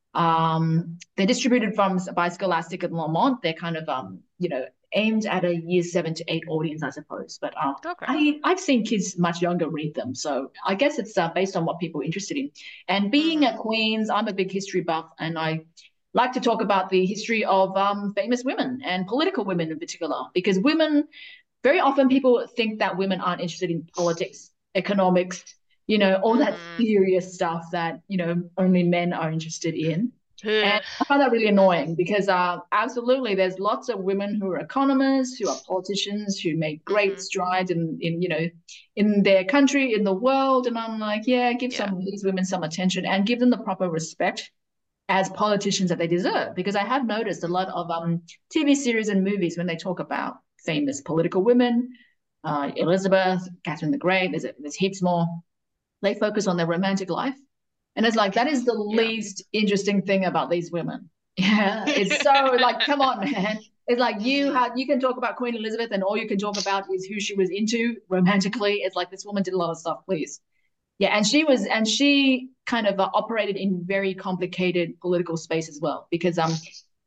um, they're distributed from by Scholastic and Longmont. They're kind of um, you know aimed at a year seven to eight audience, I suppose. But uh, Okay. I I've seen kids much younger read them, so I guess it's uh, based on what people are interested in. And being Mm-hmm. at Queen's, I'm a big history buff, and I like to talk about the history of um, famous women and political women in particular, because women very often people think that women aren't interested in politics, economics, you know, all that Mm-hmm. serious stuff that you know only men are interested in. And Ugh. I find that really Mm-hmm. annoying because uh, absolutely, there's lots of women who are economists, who are politicians, who make great Mm-hmm. strides in, in you know, in their country, in the world. And I'm like, yeah, give Yeah. some of these women some attention and give them the proper respect as politicians that they deserve. Because I have noticed a lot of um, T V series and movies when they talk about famous political women, uh, Elizabeth, Catherine the Great, there's, there's heaps more. They focus on their romantic life. And it's like, that is the Yeah. least interesting thing about these women. Yeah. It's so like, come on, man. It's like you Mm-hmm. had you can talk about Queen Elizabeth and all you can talk about is who she was into romantically. It's like this woman did a lot of stuff, please. Yeah, and she was and she kind of uh, operated in very complicated political space as well because um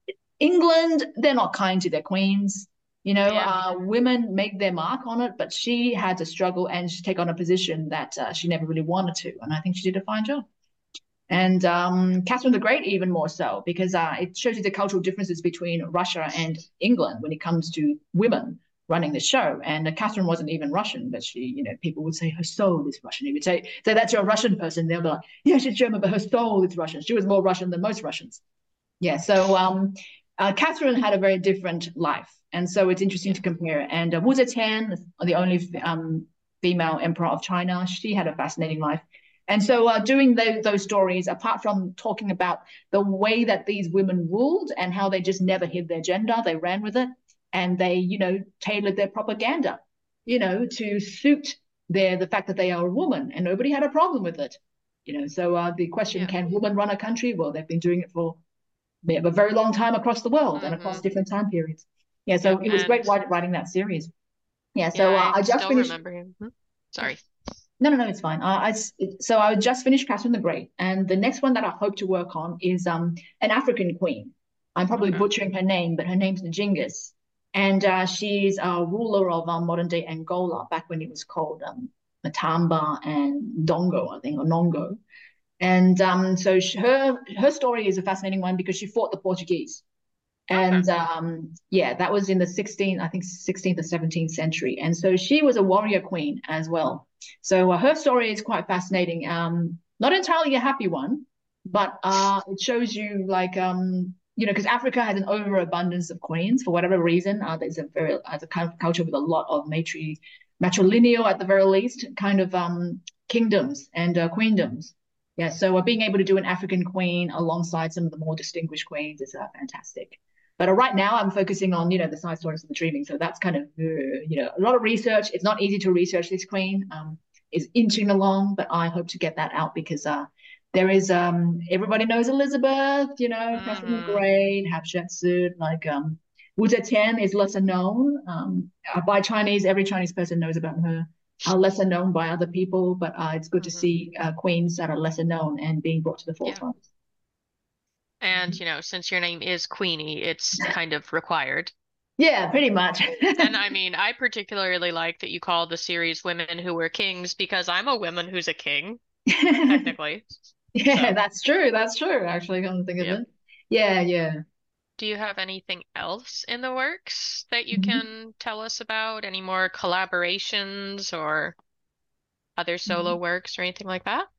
England, they're not kind to their queens. You know, Yeah. uh, women make their mark on it, but she had to struggle and take on a position that uh, she never really wanted to. And I think she did a fine job. And um, Catherine the Great, even more so, because uh, it shows you the cultural differences between Russia and England when it comes to women running the show. And uh, Catherine wasn't even Russian, but she, you know, people would say her soul is Russian. You would say, say that's your Russian person. They'll be like, yeah, she's German, but her soul is Russian. She was more Russian than most Russians. Yeah. So um, uh, Catherine had a very different life. And so it's interesting Yeah. to compare. And uh, Wu Zetian, the only um, female emperor of China, she had a fascinating life. And so, uh, doing the, those stories, apart from talking about the way that these women ruled and how they just never hid their gender, they ran with it, and they, you know, tailored their propaganda, you know, to suit their the fact that they are a woman, and nobody had a problem with it, you know. So, uh, the question: Yeah. can women run a country? Well, they've been doing it for a very long time across the world and Mm-hmm. across different time periods. Yeah, so Yep. it was And great writing that series. Yeah, yeah, so uh, I I just still finished. remember him. Hmm? Sorry. No, no, no, it's fine. I, I s- so I just finished Catherine the Great, and the next one that I hope to work on is um an African queen. I'm probably Okay. butchering her name, but her name's Njingas, and uh, she's a ruler of um, modern day Angola back when it was called um, Matamba and Dongo, I think, or Nongo. And um, so sh her her story is a fascinating one because she fought the Portuguese. Okay. And um, yeah, that was in the sixteenth, I think sixteenth or seventeenth century. And so she was a warrior queen as well. So uh, her story is quite fascinating. Um, not entirely a happy one, but uh, it shows you like um, you know, because Africa has an overabundance of queens for whatever reason. Uh, there's a very as a kind of culture with a lot of matri matrilineal at the very least kind of um kingdoms and uh, queendoms. Yeah, so uh, being able to do an African queen alongside some of the more distinguished queens is uh, fantastic. But uh, right now, I'm focusing on, you know, the side stories of the dreaming. So that's kind of, uh, you know, a lot of research. It's not easy to research this queen. Um, is inching along, but I hope to get that out because uh, there is um, everybody knows Elizabeth, you know, Catherine the Hmm. Great, Hatshepsut, like um, Wu Zetian is lesser known um, uh, by Chinese. Every Chinese person knows about her. Uh, lesser known by other people, but uh, it's good to Hmm. see uh, queens that are lesser known and being brought to the Yeah. forefront. And, you know, since your name is Queenie, it's kind of required. Yeah, pretty much. And I mean, I particularly like that you call the series Women Who Were Kings because I'm a woman who's a king, technically. Yeah, So, that's true. That's true. Actually, come to think of yep. it. Yeah, yeah. Do you have anything else in the works that you Mhm. can tell us about? Any more collaborations or other solo works or anything like that?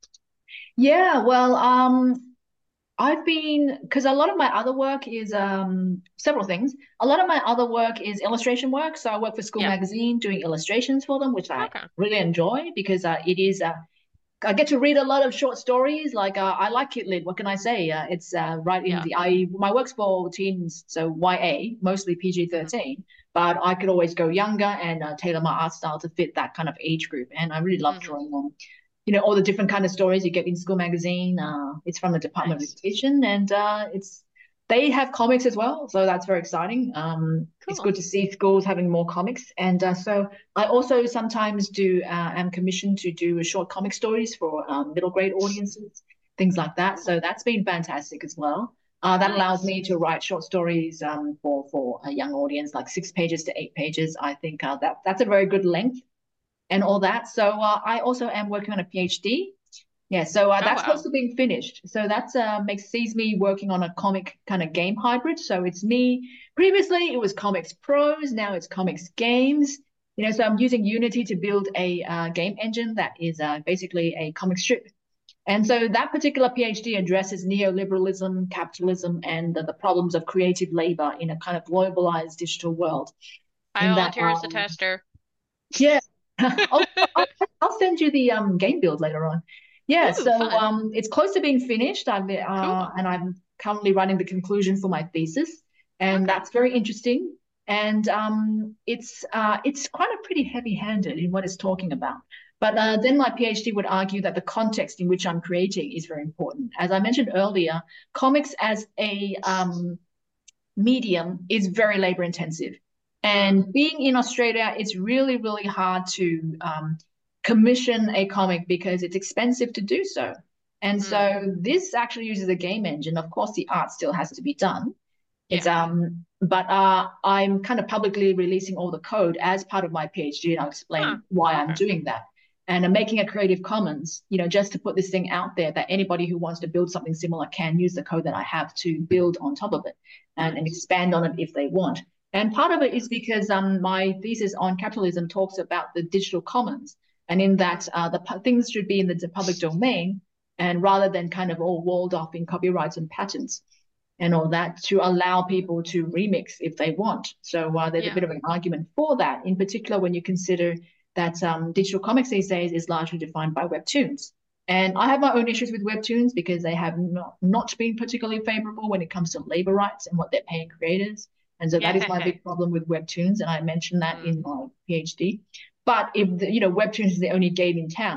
Yeah, well, um, I've been because a lot of my other work is um several things. A lot of my other work is illustration work. So I work for School Yep. Magazine doing illustrations for them, which I Okay. really enjoy because uh, it is uh, I get to read a lot of short stories. Like uh, I like Kit Lit. What can I say? Uh, it's uh, right in Yeah. the I my work's for teens, so Y A, mostly PG Hmm. thirteen. But I could always go younger and uh, tailor my art style to fit that kind of age group. And I really love Hmm. drawing on, you know, all the different kind of stories you get in School Magazine. Uh, it's from the Department of Nice. Education, and uh, it's they have comics as well, so that's very exciting. Um, it's Cool. good to see schools having more comics, and uh, so I also sometimes do uh, am commissioned to do short comic stories for um, middle grade audiences, things like that. Cool. So that's been fantastic as well. Uh, that allows Nice. me to write short stories um, for for a young audience, like six pages to eight pages. I think uh, that that's a very good length and all that. So uh, I also am working on a PhD. Yeah, so uh, Oh, that's close wow. to being finished. So that's uh, makes sees me working on a comic kind of game hybrid. So it's me. Previously, it was comics prose. Now it's comics games. You know, so I'm using Unity to build a uh, game engine that is uh, basically a comic strip. And so that particular PhD addresses neoliberalism, capitalism, and the, the problems of creative labor in a kind of globalized digital world. I In that, volunteer as the um, tester. yeah. Oh, I'll, I'll send you the um, game build later on. Yeah, Ooh, so fun. um, it's close to being finished. I've uh, Cool. and I'm currently writing the conclusion for my thesis, and Okay. that's very interesting. And um, it's uh, it's kind of pretty heavy-handed in what it's talking about. But uh, then my PhD would argue that the context in which I'm creating is very important. As I mentioned earlier, comics as a um, medium is very labor intensive. Mm. And being in Australia, it's really, really hard to um, commission a comic because it's expensive to do so. And Mm. so this actually uses a game engine. Of course, the art still has to be done. It's Yeah. um, but uh, I'm kind of publicly releasing all the code as part of my PhD, and I'll Huh. explain why I'm Okay. doing that. And I'm making a Creative Commons, you know, just to put this thing out there that anybody who wants to build something similar can use the code that I have to build on top of it and, and Nice. expand on it if they want. And part of it Yeah. is because um, my thesis on capitalism talks about the digital commons, and in that Mm. uh, the things should be in the public domain, and rather than kind of all walled off in copyrights and patents and all that to allow people to remix if they want. So uh, there's a bit Yeah. of an argument for that, in particular when you consider that um, digital comics these days is largely defined by webtoons. And I have my own issues with webtoons because they have not, not been particularly favorable when it comes to labor rights and what they're paying creators. And so that is my Yeah. big problem with webtoons, and I mentioned that Mm. in my PhD. But if the, you know webtoons is the only game in town,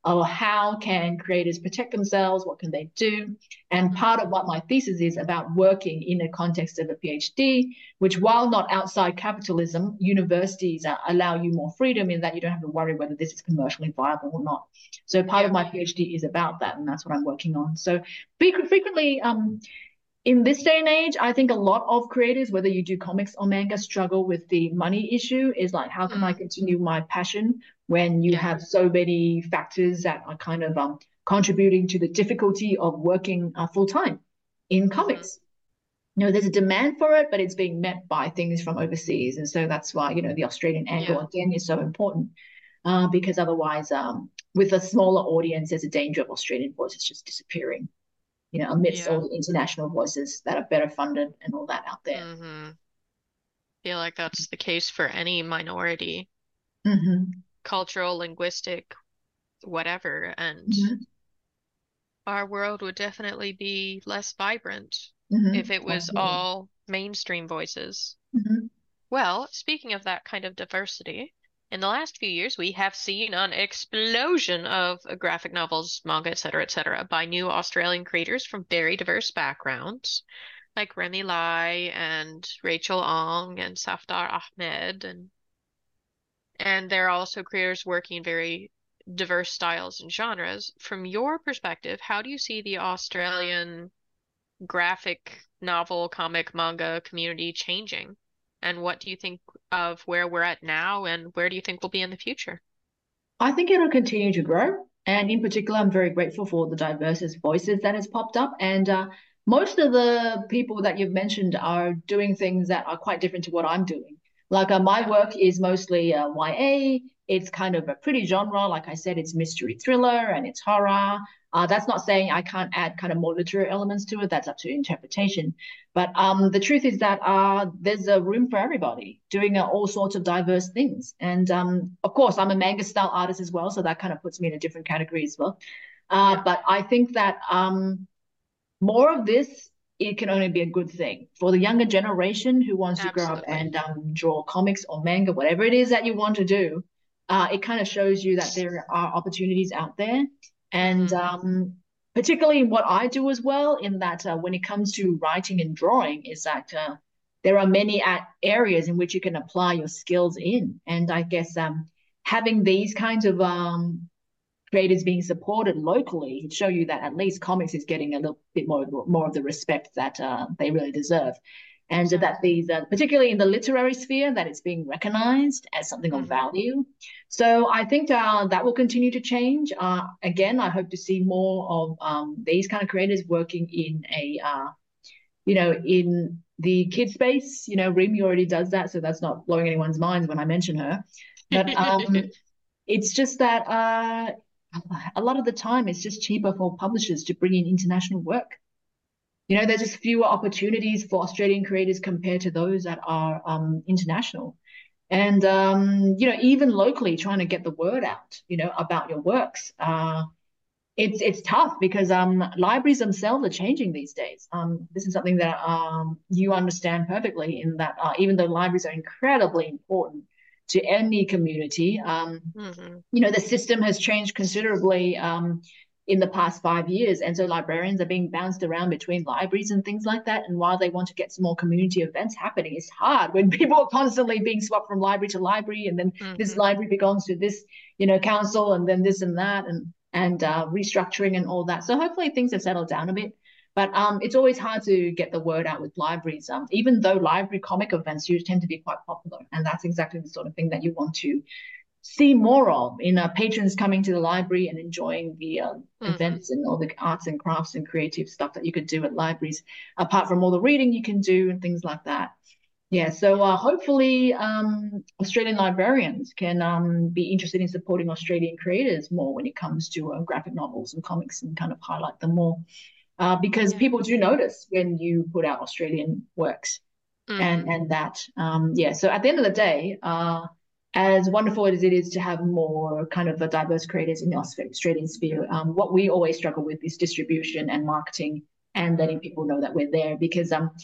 or how can creators protect themselves? What can they do? And part of what my thesis is about working in the context of a PhD, which while not outside capitalism, universities uh, allow you more freedom in that you don't have to worry whether this is commercially viable or not. So part Yeah. of my PhD is about that, and that's what I'm working on. So frequently, um, in this day and age, I think a lot of creators, whether you do comics or manga, struggle with the money issue. Is like, how can mm. I continue my passion when you yeah. have so many factors that are kind of um, contributing to the difficulty of working uh, full time in comics? Mm-hmm. You know, there's a demand for it, but it's being met by things from overseas, and so that's why, you know, the Australian angle yeah. again is so important, uh, because otherwise, um, with a smaller audience, there's a danger of Australian voices just disappearing. You know, amidst yeah. all the international voices that are better funded and all that out there. Mm-hmm. I feel like that's the case for any minority, mm-hmm. cultural, linguistic, whatever. And mm-hmm. our world would definitely be less vibrant mm-hmm. if it was Absolutely. all mainstream voices. Mm-hmm. Well, speaking of that kind of diversity, in the last few years, we have seen an explosion of graphic novels, manga, et cetera, et cetera, by new Australian creators from very diverse backgrounds, like Remy Lai and Rachel Ong and Safdar Ahmed, and and they're also creators working in very diverse styles and genres. From your perspective, how do you see the Australian graphic novel, comic, manga community changing? And what do you think of where we're at now, and where do you think we'll be in the future? I think it'll continue to grow. And in particular, I'm very grateful for the diverse voices that has popped up. And uh, most of the people that you've mentioned are doing things that are quite different to what I'm doing. Like uh, my work is mostly uh, Y A. It's kind of a pretty genre. Like I said, it's mystery thriller and it's horror. Uh, that's not saying I can't add kind of more literary elements to it. That's up to interpretation. But um, the truth is that uh, there's a room for everybody doing uh, all sorts of diverse things. And um, of course, I'm a manga style artist as well, so that kind of puts me in a different category as well. Uh, yeah. But I think that um, more of this, it can only be a good thing for the younger generation who wants Absolutely. to grow up and um, draw comics or manga, whatever it is that you want to do. Uh, it kind of shows you that there are opportunities out there. And mm-hmm. um, particularly in what I do as well, in that uh, when it comes to writing and drawing, is that uh, there are many areas in which you can apply your skills in. And I guess um, having these kinds of um, creators being supported locally show you that at least comics is getting a little bit more, more of the respect that uh, they really deserve. And mm-hmm. that these, uh, particularly in the literary sphere, that it's being recognized as something mm-hmm. of value. So I think uh, that will continue to change. Uh, again, I hope to see more of um, these kind of creators working in a, uh, you know, in the kid space. You know, Remy already does that, so that's not blowing anyone's minds when I mention her. But um, it's just that uh, a lot of the time it's just cheaper for publishers to bring in international work. You know, there's just fewer opportunities for Australian creators compared to those that are um, international. And, um, you know, even locally trying to get the word out, you know, about your works. Uh, it's it's tough because um, libraries themselves are changing these days. Um, this is something that um, you understand perfectly, in that uh, even though libraries are incredibly important to any community, um, mm-hmm. you know, the system has changed considerably um, in the past five years. And so librarians are being bounced around between libraries and things like that. And while they want to get some more community events happening, it's hard when people are constantly being swapped from library to library, and then mm-hmm. this library belongs to this, you know, council, and then this and that, and and uh, restructuring and all that. So hopefully things have settled down a bit. But um, it's always hard to get the word out with libraries, um, even though library comic events usually tend to be quite popular. And that's exactly the sort of thing that you want to see more of in uh, patrons coming to the library and enjoying the uh, mm-hmm. events and all the arts and crafts and creative stuff that you could do at libraries, apart from all the reading you can do and things like that. Yeah, so uh, hopefully um, Australian librarians can um, be interested in supporting Australian creators more when it comes to uh, graphic novels and comics, and kind of highlight them more, uh, because yeah. people do notice when you put out Australian works. Mm-hmm. and and that, um, yeah, so at the end of the day, uh, as wonderful as it is to have more kind of a diverse creators in the Australian sphere, um, what we always struggle with is distribution and marketing and letting people know that we're there. Because um,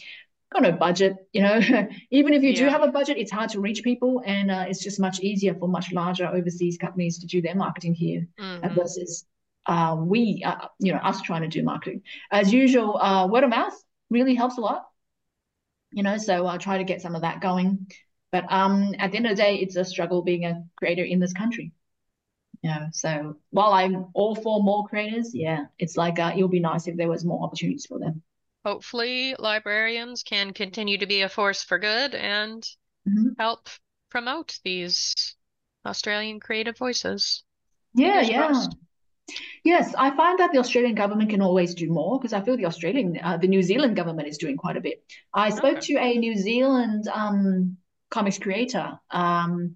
got no budget, you know. Even if you do Yeah. have a budget, it's hard to reach people, and uh, it's just much easier for much larger overseas companies to do their marketing here uh, Hmm. versus uh, we, uh, you know, us trying to do marketing. As usual, uh, word of mouth really helps a lot, you know. So I try to get some of that going. But um, at the end of the day, it's a struggle being a creator in this country. Yeah. So while I'm all for more creators, yeah, it's like uh, it would be nice if there was more opportunities for them. Hopefully, librarians can continue to be a force for good and Mhm. help promote these Australian creative voices. Yeah, Fingers yeah. crossed. Yes, I find that the Australian government can always do more because I feel the Australian, uh, the New Zealand government is doing quite a bit. I spoke Okay. to a New Zealand um, comics creator. Um,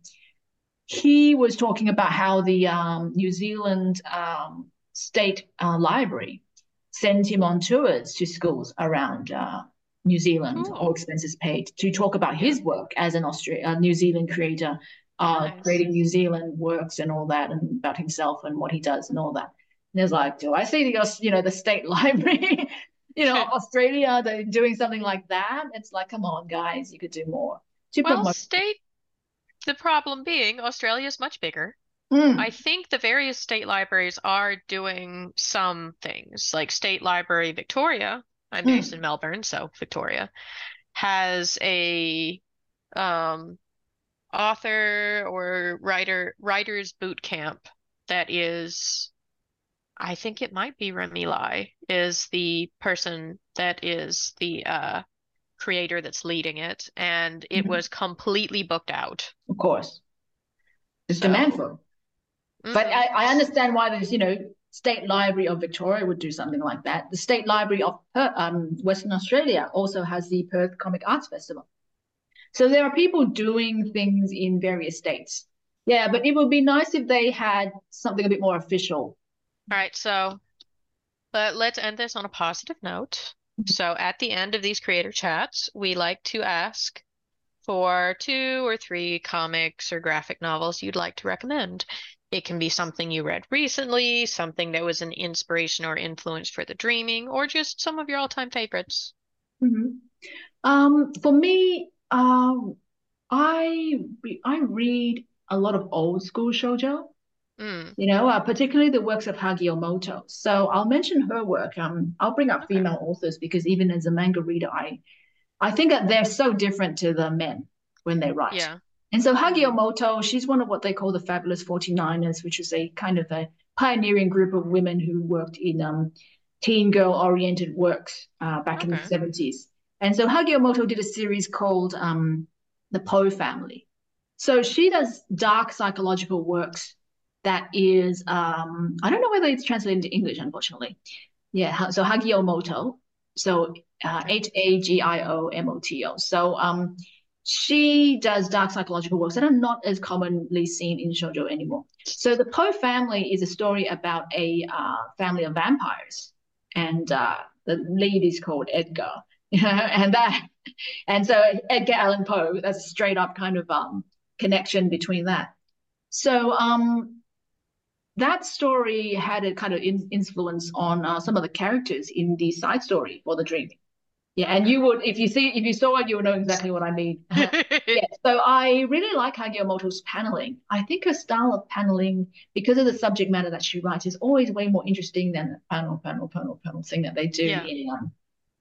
he was talking about how the um, New Zealand um, State uh, Library sends him on tours to schools around uh, New Zealand, all Cool. expenses paid, to talk about Yeah. his work as an Australia, a New Zealand creator, uh, Nice. creating New Zealand works and all that, and about himself and what he does and all that. And it's like, do I see the you know the State Library, you know, of Australia, they're doing something like that? It's like, come on, guys, you could do more to Well, promote. state, the problem being Australia is much bigger. I Mm, think the various state libraries are doing some things. Like State Library Victoria, I'm based in mm. Melbourne, so Victoria, has a um, author or writer writers boot camp that is, I think it might be Remy Lai is the person that is the uh, creator that's leading it, and it Mhm. was completely booked out. Of course, there's demand So, for it. But hmm I, I understand why there's, you know, State Library of Victoria would do something like that. The State Library of um, Western Australia also has the Perth Comic Arts Festival. So there are people doing things in various states. Yeah, but it would be nice if they had something a bit more official. All right, so but let's end this on a positive note. So at the end of these creator chats, we like to ask for two or three comics or graphic novels you'd like to recommend. It can be something you read recently, something that was an inspiration or influence for the dreaming, or just some of your all-time favorites. Mhm. Um, for me, um, I I read a lot of old school shoujo. Mm, You know, uh, particularly the works of Hagio Moto. So I'll mention her work. Um, I'll bring up okay. female authors because even as a manga reader, I I think that they're so different to the men when they write. Yeah. And so Hagio Hmm. Moto, she's one of what they call the Fabulous forty-niners, which is a kind of a pioneering group of women who worked in um, teen girl oriented works uh, back in the Okay. seventies. And so Hagio Moto did a series called um, The Poe Family. So she does dark psychological works that is, um, I don't know whether it's translated into English, unfortunately. Yeah, so Hagio Moto. So uh, Okay. H A G I O M O T O. So um, she does dark psychological works that are not as commonly seen in shoujo anymore. So the Poe family is a story about a uh, family of vampires, and uh, the lead is called Edgar. You know, and that, and so Edgar Allan Poe. That's a straight up kind of um, connection between that. So um, that story had a kind of in- influence on uh, some of the characters in the side story for the dreaming. Yeah, and Okay. you would, if you see, if you saw it, you would know exactly what I mean. Yeah, so I really like Hagio Moto's paneling. I think her style of paneling, because of the subject matter that she writes, is always way more interesting than the panel, panel, panel, panel thing that they do Yeah. in um,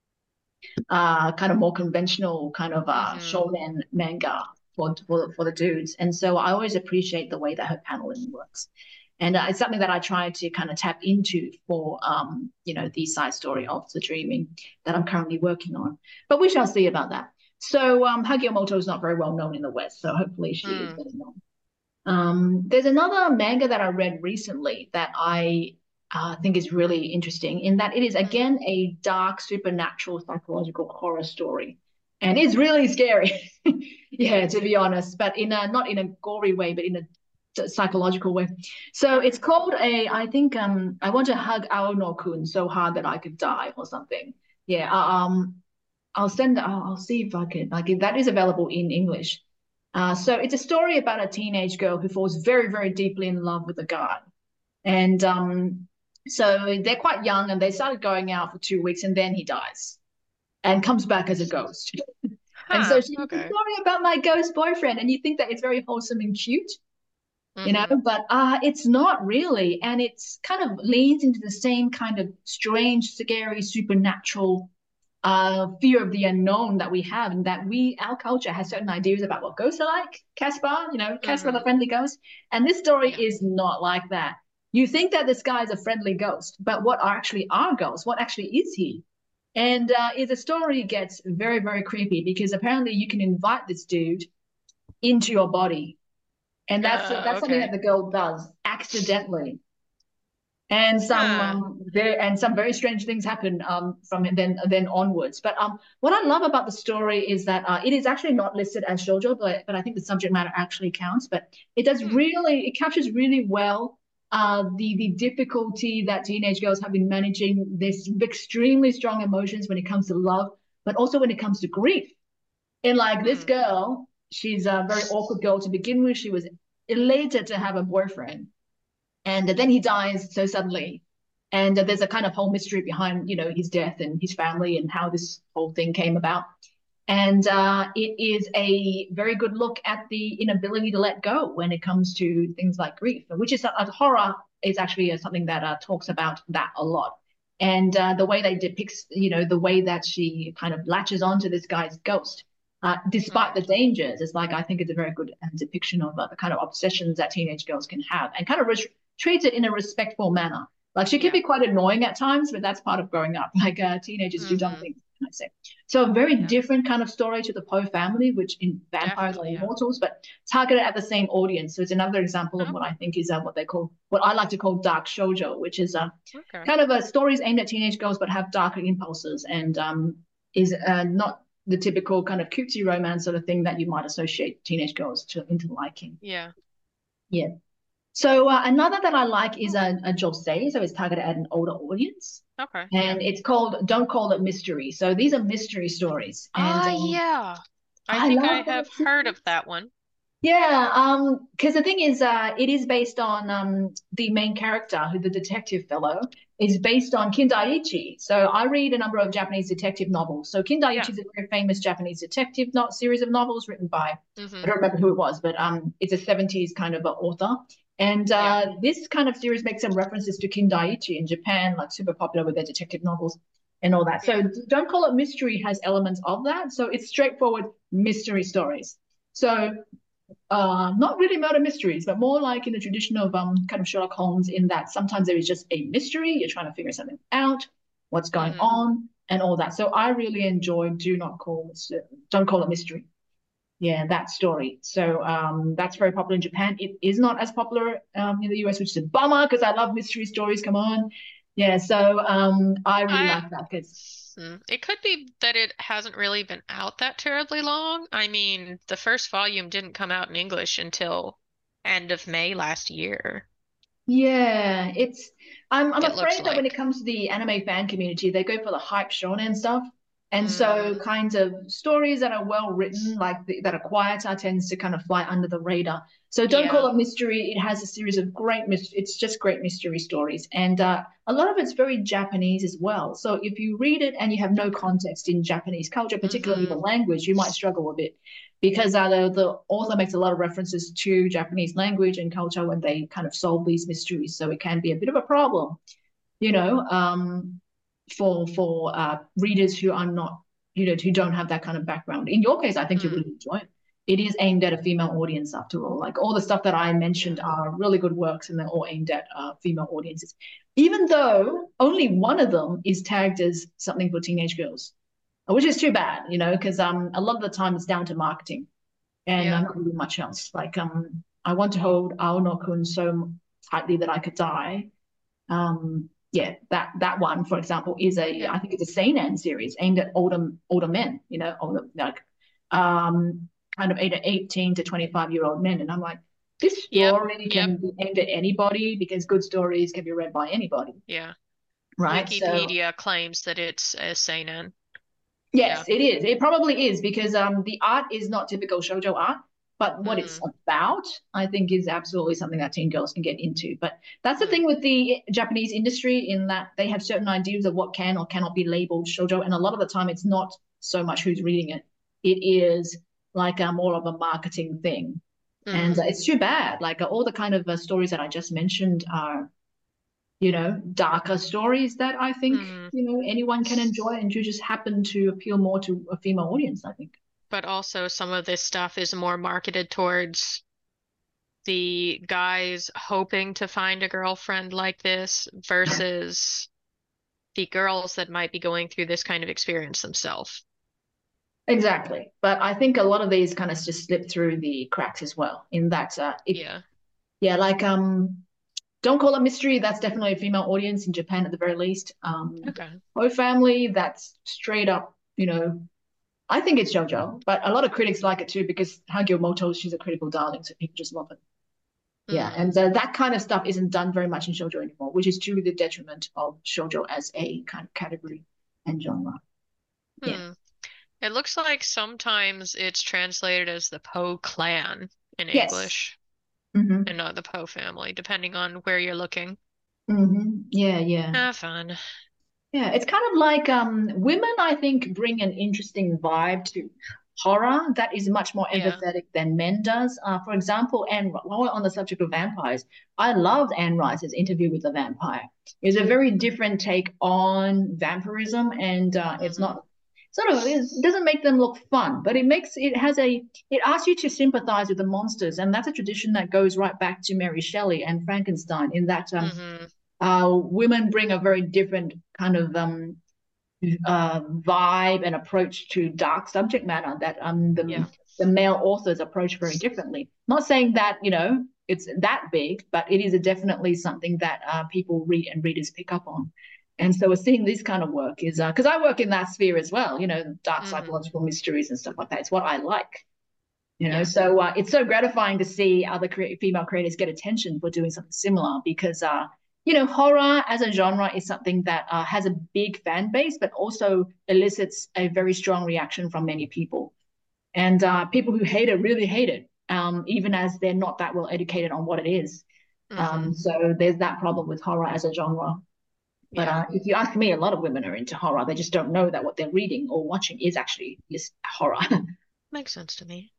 uh, kind of more conventional kind of uh, Hmm. shonen manga for, for for the dudes. And so I always appreciate the way that her paneling works. And uh, it's something that I try to kind of tap into for, um, you know, the side story of the dreaming that I'm currently working on. But we shall see about that. So um, Hagiomoto is not very well known in the West, so hopefully she is Mm. better known. Um, there's another manga that I read recently that I uh, think is really interesting in that it is Mm. again a dark supernatural psychological horror story, and it's really scary. Yeah, to be honest, but in a not in a gory way, but in a psychological way. So it's Okay. called a I think um I want to hug Aono-kun so hard that I could die or something. Yeah, uh, um I'll send I'll, I'll see if I can like if that is available in English. Uh, so it's a story about a teenage girl who falls very, very deeply in love with a guy. And um, so they're quite young and they started going out for two weeks and then he dies. and comes back as a ghost. And so Huh. she's the Okay. story about my ghost boyfriend, and you think that it's very wholesome and cute, you know, Mm-hmm. but uh, it's not really. And it's kind of leans into the same kind of strange, scary, supernatural uh, fear of the unknown that we have, and that we, our culture has certain ideas about what ghosts are like. Caspar, you know, Caspar the Mm-hmm. friendly ghost. And this story Yeah. is not like that. You think that this guy is a friendly ghost, but what are actually are ghosts? What actually is he? And uh, the story gets very, very creepy because apparently you can invite this dude into your body, and that's Uh, that's something that okay. the girl does accidentally. And some Huh. um, very and some very strange things happen um, from then then onwards. But um, what I love about the story is that uh, it is actually not listed as shoujo, but but I think the subject matter actually counts. But it does Hmm. really it captures really well uh, the the difficulty that teenage girls have in managing this extremely strong emotions when it comes to love, but also when it comes to grief. And like this Hmm. girl, she's a very awkward girl to begin with. She was elated to have a boyfriend, and then he dies so suddenly. And there's a kind of whole mystery behind, you know, his death and his family and how this whole thing came about. And uh, it is a very good look at the inability to let go when it comes to things like grief, which is a, a horror is actually a, something that uh, talks about that a lot. And uh, the way they depicts, you know, the way that she kind of latches onto this guy's ghost, uh, despite Hmm. the dangers, it's like I think it's a very good uh, depiction of uh, the kind of obsessions that teenage girls can have, and kind of re- treats it in a respectful manner. Like she can Yeah. be quite annoying at times, but that's part of growing up. Like uh, teenagers do dumb Mm-hmm. things, can I say? So a very Yeah. different kind of story to the Poe family, which in vampires are Definitely. Yeah. immortals, but targeted at the same audience. So it's another example of what I Okay. think is uh, what they call, what I like to call dark shoujo, which is uh, Okay. kind of a stories aimed at teenage girls but have darker impulses, and um, is uh, not the typical kind of cutesy romance sort of thing that you might associate teenage girls to into liking. Yeah. Yeah. So uh, another that I like is a, a josei, so it's targeted at an older audience, Okay. Yeah. and it's called Don't Call It Mystery. So these are mystery stories, and Ah, um, yeah. I I think I love have that. heard of that one. Yeah, um, because the thing is, uh, it is based on um the main character, who the detective fellow is based on Kindaiichi. So I read a number of Japanese detective novels. So Kindaiichi Yeah. is a very famous Japanese detective not series of novels written by, I Mm-hmm. don't remember who it was, but um, it's a seventies kind of a author. And Yeah. uh, this kind of series makes some references to Kindaiichi in Japan, like super popular with their detective novels and all that. Yeah. So Don't Call It Mystery has elements of that. So it's straightforward mystery stories. So uh, not really murder mysteries, but more like in the tradition of um, kind of Sherlock Holmes, in that sometimes there is just a mystery, you're trying to figure something out, what's going Mm-hmm. on, and all that. So I really enjoy Do Not Call It, Don't Call It Mystery. Yeah, that story. So um, that's very popular in Japan. It is not as popular um, in the U S, which is a bummer because I love mystery stories. Come on. Yeah, so um, I really I like that because Hmm. It could be that it hasn't really been out that terribly long. I mean, the first volume didn't come out in English until end of May last year, yeah, it's I'm I'm it looks afraid that when it like. comes to the anime fan community, they go for the hype shonen stuff. And so Mm, kinds of stories that are well written, like the, that are quieter, tends to kind of fly under the radar. So don't call yeah. it mystery. It has a series of great mystery. It's just great mystery stories. And uh, a lot of it's very Japanese as well. So if you read it and you have no Okay. context in Japanese culture, particularly the Mm-hmm. language, you might struggle a bit because uh, the, the author makes a lot of references to Japanese language and culture when they kind of solve these mysteries. So it can be a bit of a problem, you know, um, for for uh, readers who are not, you know, who don't have that kind of background. In your case, I think you Mm, really enjoy it. It is aimed at a female audience after all. Like all the stuff that I mentioned yeah. are really good works, and they're all aimed at uh, female audiences. Even though only one of them is tagged as something for teenage girls, which is too bad, you know, because um, a lot of the time it's down to marketing and uh, Yeah. not really much else. Like um, I want to hold Aono-kun so tightly that I could die. Um, yeah, that that one, for example, is a Yeah. I think it's a seinen series aimed at older older men, you know, older like um, kind of eight, eighteen to twenty-five year old men, and I'm like, this Yep. story Yep. can be aimed at anybody because good stories can be read by anybody, Yeah. right? So Wikipedia claims that it's a seinen. Yeah. yes, it is. It probably is because um, the art is not typical shoujo art, but what it's Mm, about, I think, is absolutely something that teen girls can get into. But that's the mm, thing with the Japanese industry, in that they have certain ideas of what can or cannot be labeled shoujo, and a lot of the time it's not so much who's reading it; it is like a more of a marketing thing, and uh, mm, it's too bad. Like uh, all the kind of uh, stories that I just mentioned are, you know, darker stories that I think, mm. you know, anyone can enjoy, and you just happen to appeal more to a female audience, I think. But also some of this stuff is more marketed towards the guys hoping to find a girlfriend like this versus the girls that might be going through this kind of experience themselves. Exactly. But I think a lot of these kind of just slip through the cracks as well, in that uh, it, Yeah. yeah, like um Don't Call It Mystery, that's definitely a female audience in Japan at the very least. Um Okay. Ho Family, that's straight up, you know, I think it's JoJo, but a lot of critics like it too because Hagio Moto, she's a critical darling, so people just love it. Yeah, Mm, and uh, that kind of stuff isn't done very much in shoujo anymore, which is to the detriment of shoujo as a kind of category and genre. Yeah. hmm. It looks like sometimes it's translated as the Poe clan in Yes. English Mm-hmm. and not the Poe family, depending on where you're looking. Mm-hmm. Yeah, yeah. Ah, fun. Yeah, it's kind of like um, women, I think, bring an interesting vibe to horror that is much more Yeah. empathetic than men does. Uh, for example, and while we're on the subject of vampires, I loved Anne Rice's Interview with the Vampire. It's a very different take on vampirism, and uh, it's Hmm. not sort of it doesn't make them look fun, but it makes it has a it asks you to sympathize with the monsters, and that's a tradition that goes right back to Mary Shelley and Frankenstein. In that um, Hmm. uh, women bring a very different kind of um, uh, vibe and approach to dark subject matter that um, the, Yeah. the male authors approach very differently. Not saying that, you know, it's that big, but it is a definitely something that uh, people read and readers pick up on. And so we're seeing this kind of work is because uh, I work in that sphere as well, you know, dark Hmm. psychological mysteries and stuff like that. It's what I like, you know. Yeah. So uh, it's so gratifying to see other cre- female creators get attention for doing something similar because uh, you know, horror as a genre is something that uh, has a big fan base, but also elicits a very strong reaction from many people. And uh, people who hate it really hate it, um, even as they're not that well educated on what it is. Hmm. Um, so there's that problem with horror as a genre. But Yeah. uh, if you ask me, a lot of women are into horror. They just don't know that what they're reading or watching is actually is horror. Makes sense to me.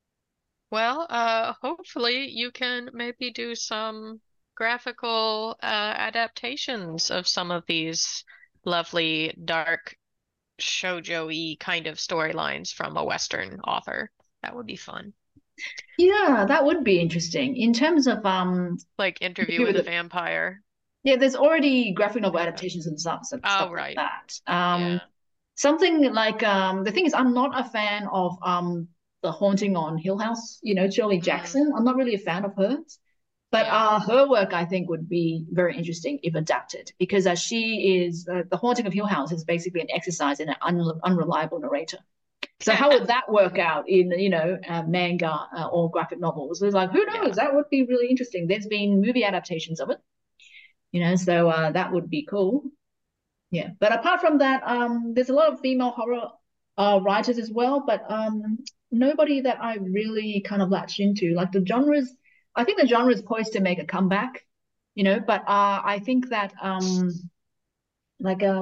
Well, uh, hopefully you can maybe do some graphical uh, adaptations of some of these lovely dark shoujo-y kind of storylines from a Western author. That would be fun. Yeah, that would be interesting. In terms of um, Like Interview Interview with with a the Vampire. yeah, there's already graphic novel Like that. adaptations and stuff, stuff Oh, stuff like right. that. Um, Yeah. something like um, the thing is, I'm not a fan of um, the Haunting on Hill House. You know, Shirley Mm, Jackson. I'm not really a fan of hers, but yeah. uh, her work I think would be very interesting if adapted because uh, she is uh, the Haunting of Hill House is basically an exercise in an un- unreliable narrator. So how would that work out in, you know, uh, manga uh, or graphic novels? It's like, who knows? Yeah. That would be really interesting. There's been movie adaptations of it, you know, so uh, that would be cool. Yeah. But apart from that, um, there's a lot of female horror uh, writers as well, but um, nobody that I really kind of latched into. Like the genres, I think the genre is poised to make a comeback, you know, but uh, I think that um, like uh,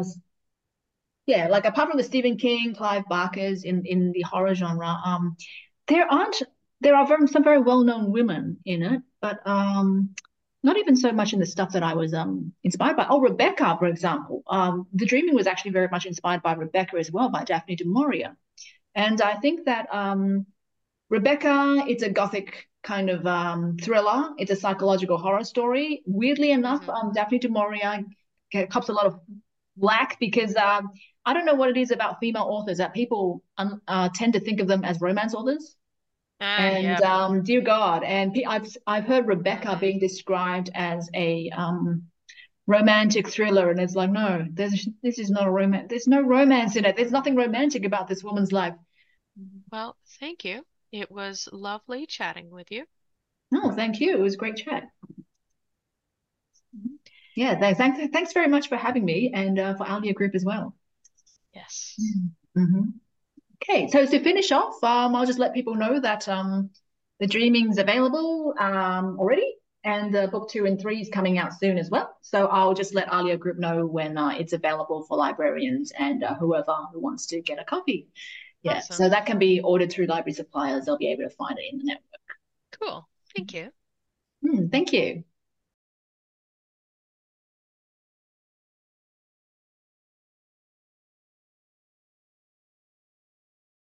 yeah, like apart from the Stephen King, Clive Barkers in in the horror genre, um, there aren't there are very, some very well-known women in it, but um, not even so much in the stuff that I was um inspired by. Oh, Rebecca, for example. Um, The Dreaming was actually very much inspired by Rebecca as well, by Daphne du Maurier. And I think that um, Rebecca, it's a gothic kind of um, thriller. It's a psychological horror story. Weirdly enough, Hmm. um, Daphne du Maurier cops a lot of black because um, I don't know what it is about female authors that people um, uh, tend to think of them as romance authors. Ah, And yeah. um, dear God, and I've I've heard Rebecca Hmm. being described as a um, romantic thriller, and it's like, no, there's this is not a romance. There's no romance in it. There's nothing romantic about this woman's life. Well, thank you. It was lovely chatting with you. No, thank you. It was a great chat. Yeah, th- thanks thanks very much for having me, and uh, for Alia Group as well. Yes. Mm-hmm. Okay, so to finish off, um, I'll just let people know that um, The Dreaming's available um, already, and the book two and three is coming out soon as well. So I'll just let Alia Group know when uh, it's available for librarians and uh, whoever who wants to get a copy. Yeah, so Awesome. that can be ordered through library suppliers. They'll be able to find it in the network. Cool. Thank you. Mm, thank you.